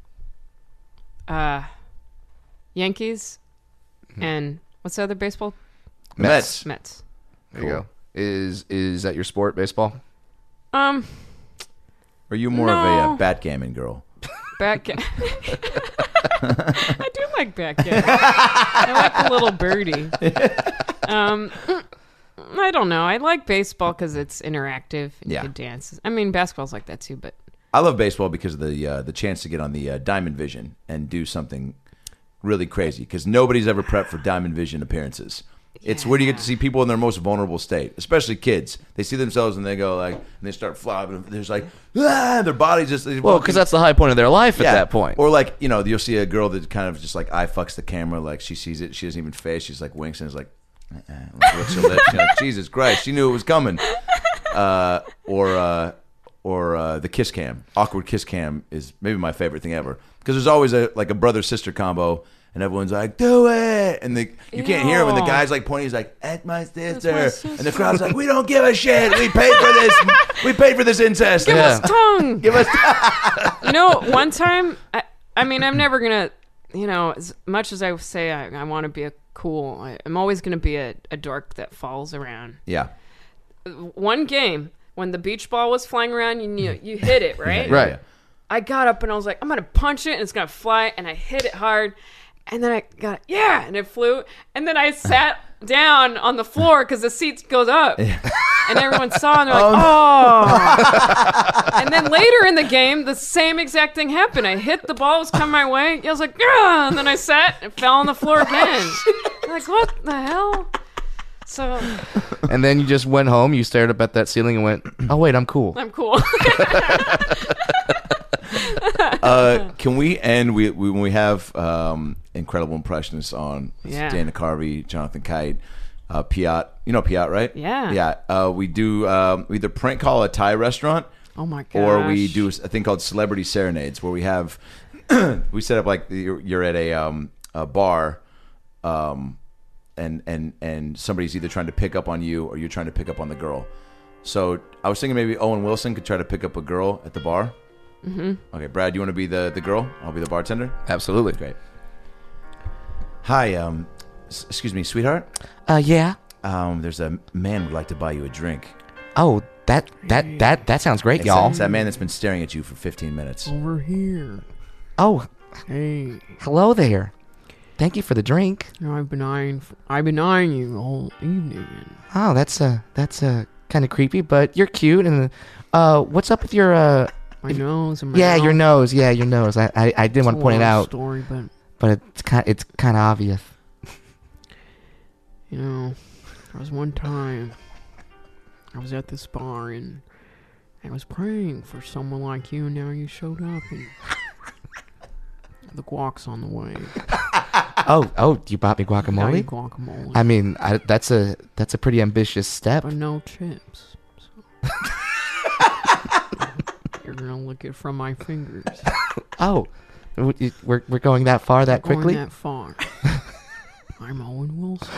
Yankees and what's the other baseball? Mets. Mets. There you go. Is that your sport, baseball? Or are you more of No. a backgammon girl? I do like backgammon. I like the little birdie. I don't know. I like baseball because it's interactive. And Yeah. you can dance. I mean, basketball's like that too, but I love baseball because of the chance to get on the Diamond Vision and do something really crazy. Because nobody's ever prepped for Diamond Vision appearances. It's where you get to see people in their most vulnerable state, especially kids. They see themselves and they go like, and they start flopping. There's like, their bodies just Well, because that's the high point of their life at that point. Or like, you'll see a girl that kind of just like eye fucks the camera, like she sees it, she doesn't even face, she's like winks and is like, licks her lips. You're like, Jesus Christ, she knew it was coming. Or the kiss cam, awkward kiss cam is maybe my favorite thing ever because there's always a brother sister combo. And everyone's like, do it. And you can't hear him. And the guy's like pointing. He's like, that's my sister. And the crowd's like, we don't give a shit. We paid for this. We paid for this incest. give us tongue. Give us one time, I mean, I'm never going to, as much as I say I want to be I'm always going to be a dork that falls around. Yeah. One game, when the beach ball was flying around, you hit it, right? Right. I got up and I was like, I'm going to punch it and it's going to fly. And I hit it hard. And then I got, and it flew. And then I sat down on the floor because the seat goes up. And everyone saw and they're like, oh. And then later in the game, the same exact thing happened. I hit the ball, it was coming my way. I was like, and then I sat and fell on the floor again. I'm like, what the hell? So. And then you just went home, you stared up at that ceiling and went, oh, wait, I'm cool. I'm cool. Can we end when we have incredible impressionists on? Dana Carvey, Jonathan Kite, Piat. You know Piat, right? Yeah. Yeah. We do we either prank call a Thai restaurant. Oh my gosh. Or we do a thing called Celebrity Serenades, where we have we set up like you're at a bar, and somebody's either trying to pick up on you or you're trying to pick up on the girl. So I was thinking maybe Owen Wilson could try to pick up a girl at the bar. Mm-hmm. Okay, Brad, you want to be the girl? I'll be the bartender. Absolutely. Great. Hi, excuse me, sweetheart. Yeah. There's a man would like to buy you a drink. Oh, that sounds great, y'all. It's that man that's been staring at you for 15 minutes. Over here. Oh, hey. Hello there. Thank you for the drink. I've been eyeing you all evening. Oh, that's kind of creepy, but you're cute. And what's up with your my nose? And yeah, mouth. your nose. Yeah, your nose. I didn't want to point it out. Story, but it's kind of obvious. There was one time I was at this bar and I was praying for someone like you, and now you showed up and the guac's on the way. Oh, you bought me guacamole? Guacamole. I mean, that's a pretty ambitious step. But no chips. So. You're gonna lick it from my fingers. Oh, we're going that far that quickly? Going that far. I'm Owen Wilson.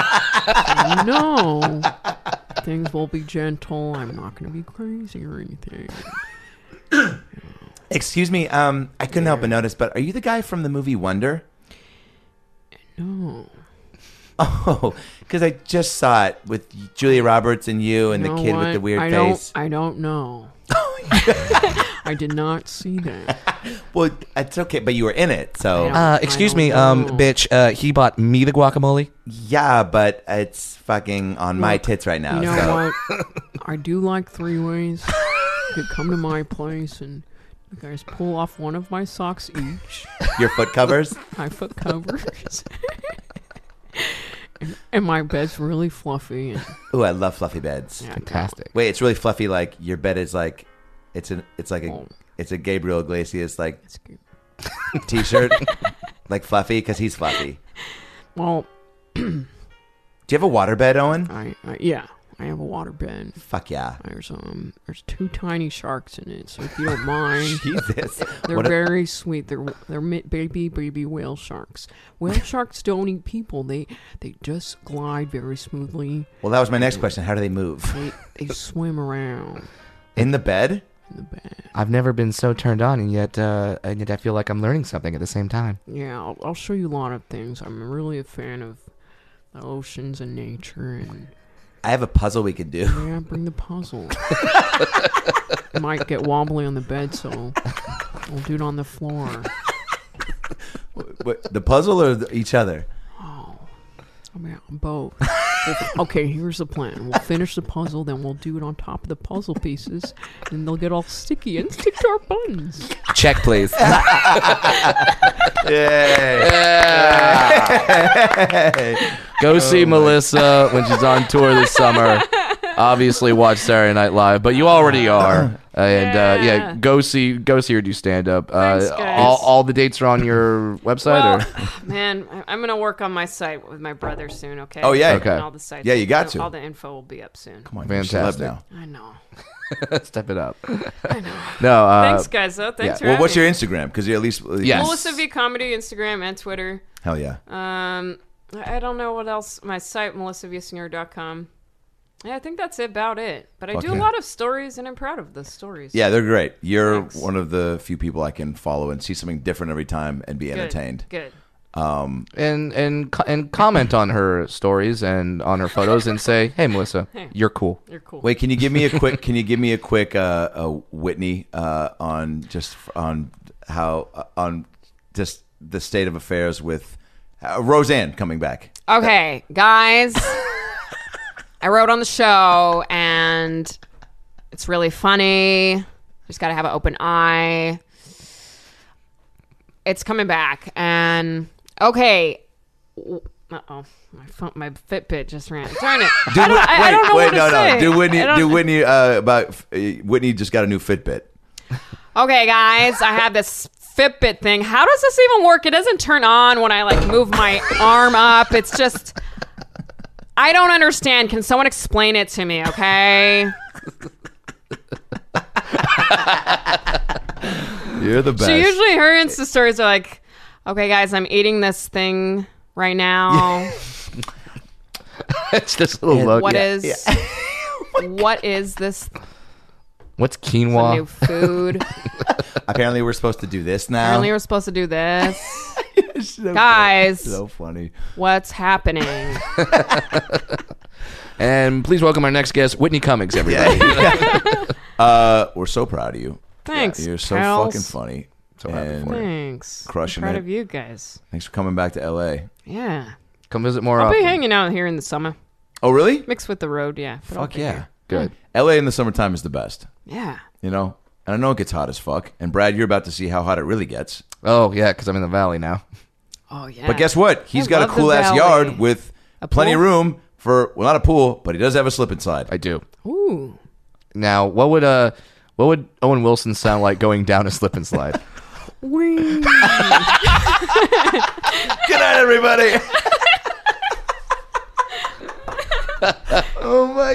So things will be gentle. I'm not going to be crazy or anything. Excuse me, I couldn't help but notice, but are you the guy from the movie Wonder? No. Oh, because I just saw it with Julia Roberts and you and the kid with the weird face. I don't know. I did not see that. Well, it's okay, but you were in it, so. Excuse me, bitch. He bought me the guacamole. Yeah, but it's fucking on my tits right now. You know what? I do like three-ways. You could come to my place and you guys pull off one of my socks each. Your foot covers? My foot covers. And my bed's really fluffy. Ooh, I love fluffy beds. Yeah, fantastic. Wait, it's really fluffy. Like your bed is like, it's a Gabriel Iglesias like t-shirt, like fluffy because he's fluffy. Well, do you have a waterbed, Owen? Yeah, I have a waterbed. Fuck yeah. There's two tiny sharks in it, so if you don't mind. Jesus. They're very sweet. They're baby whale sharks. Whale sharks don't eat people. They just glide very smoothly. Well, that was my next question. How do they move? They swim around. In the bed? In the bed. I've never been so turned on, and yet I feel like I'm learning something at the same time. Yeah, I'll show you a lot of things. I'm really a fan of the oceans and nature and. I have a puzzle we could do. Yeah, bring the puzzle. It might get wobbly on the bed, so we'll do it on the floor. The puzzle or each other? I mean, both. Okay, here's the plan. We'll finish the puzzle, then we'll do it on top of the puzzle pieces, and they'll get all sticky and stick to our buns. Check, please. Go see Melissa when she's on tour this summer. Obviously, watch Saturday Night Live, but you already are. And go see her do stand up. All the dates are on your website, or man, I'm gonna work on my site with my brother soon. Okay. Oh yeah. Okay. And all the sites. Yeah, you got to. All the info will be up soon. Come on, fantastic. Now. I know. Step it up. I know. No. Thanks, guys. Though. Thanks for Well, what's having your me. Instagram? Because you at least Yes. Melissa V Comedy, Instagram and Twitter. Hell yeah. I don't know what else. My site, melissavsinger.com. Yeah, I think that's about it. But I do a lot of stories, and I'm proud of the stories. Yeah, they're great. You're one of the few people I can follow and see something different every time and be entertained. Good. And comment on her stories and on her photos and say, "Hey, Melissa, you're cool." You're cool. Wait, can you give me a quick? Can you give me a quick Whitney on how on just the state of affairs with Roseanne coming back? Okay, guys. I wrote on the show, and it's really funny. Just got to have an open eye. It's coming back, and okay. Uh-oh. My Fitbit just ran. Darn it. I don't know what to say. Do Whitney about Whitney just got a new Fitbit. Okay, guys, I have this Fitbit thing. How does this even work? It doesn't turn on when I like move my arm up. It's just I don't understand. Can someone explain it to me, okay? You're the best. So usually her Insta stories are like, okay, guys, I'm eating this thing right now. It's this little look. What is this? What's It's a quinoa? new food. Apparently, we're supposed to do this now. Apparently, we're supposed to do this. So Guys, so funny. What's happening? And please welcome our next guest, Whitney Cummings, everybody. We're so proud of you. Thanks. You're so pals. fucking funny. So happy for you. Thanks. Crushing I'm proud it. of you guys. Thanks for coming back to LA. Yeah. Come visit more I'll be often. hanging out here in the summer. Oh, really? Mixed with the road, yeah. But I'll Fuck be yeah. here. Good. LA in the summertime is the best. Yeah. You know? And I know it gets hot as fuck. And Brad, you're about to see how hot it really gets. Oh, yeah, because I'm in the valley now. Oh, yeah. But guess what? He's got a love the cool ass valley. yard with A plenty of pool? room for, well, not a pool, but he does have a slip inside. I do. Ooh. Now, what would Owen Wilson sound like going down a slip and slide? Wee. Good night, everybody. Oh my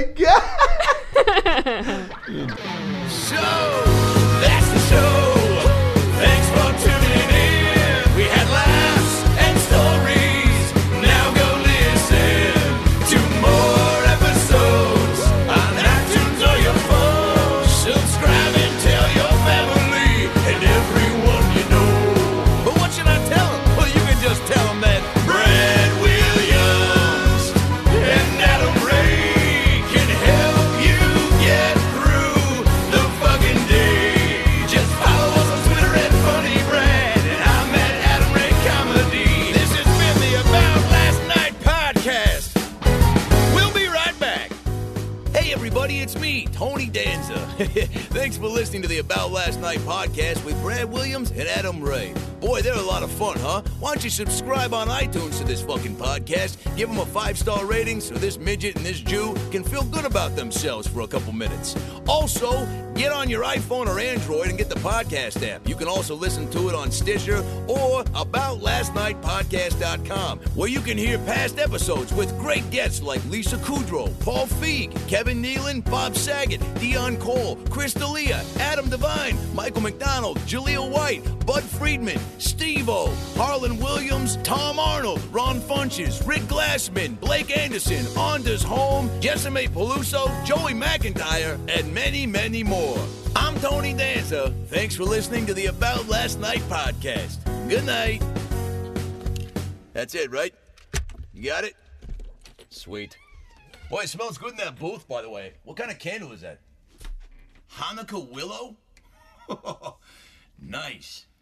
god. So, that's the show. Thanks for tuning in. We had laughs and stories. Now go listen to more episodes on iTunes or your phone. Subscribe and tell your family and everyone you know. But what should I tell them? Well, you can just tell them that Brad Williams and Adam Ray can help you get through the fucking day. Just follow us on Twitter at Funny Brad, and I'm at Adam Ray Comedy. This has been the About Last Night podcast. We'll be right back. Hey everybody, it's me, Tony Danza. Thanks for listening to the About Last Night podcast with Brad Williams and Adam Ray. Boy, they're a lot of fun, huh? Why don't you subscribe on iTunes to this fucking podcast? Give them a 5-star rating so this midget and this Jew can feel good about themselves for a couple minutes. Also, get on your iPhone or Android and get the podcast app. You can also listen to it on Stitcher or AboutLastNightPodcast.com, where you can hear past episodes with great guests like Lisa Kudrow, Paul Feig, Kevin Nealon, Bob Saget, Dion Cole, Chris D'Elia, Adam Devine, Michael McDonald, Jaleel White, Bud Friedman, Steve-O, Harlan Williams, Tom Arnold, Ron Funches, Rick Glassman, Blake Anderson, Anders Holm, Jessime Peluso, Joey McIntyre, and many, many more. I'm Tony Danza. Thanks for listening to the About Last Night podcast. Good night. That's it, right? You got it? Sweet. Boy, it smells good in that booth, by the way. What kind of candle is that? Hanukkah willow? Nice.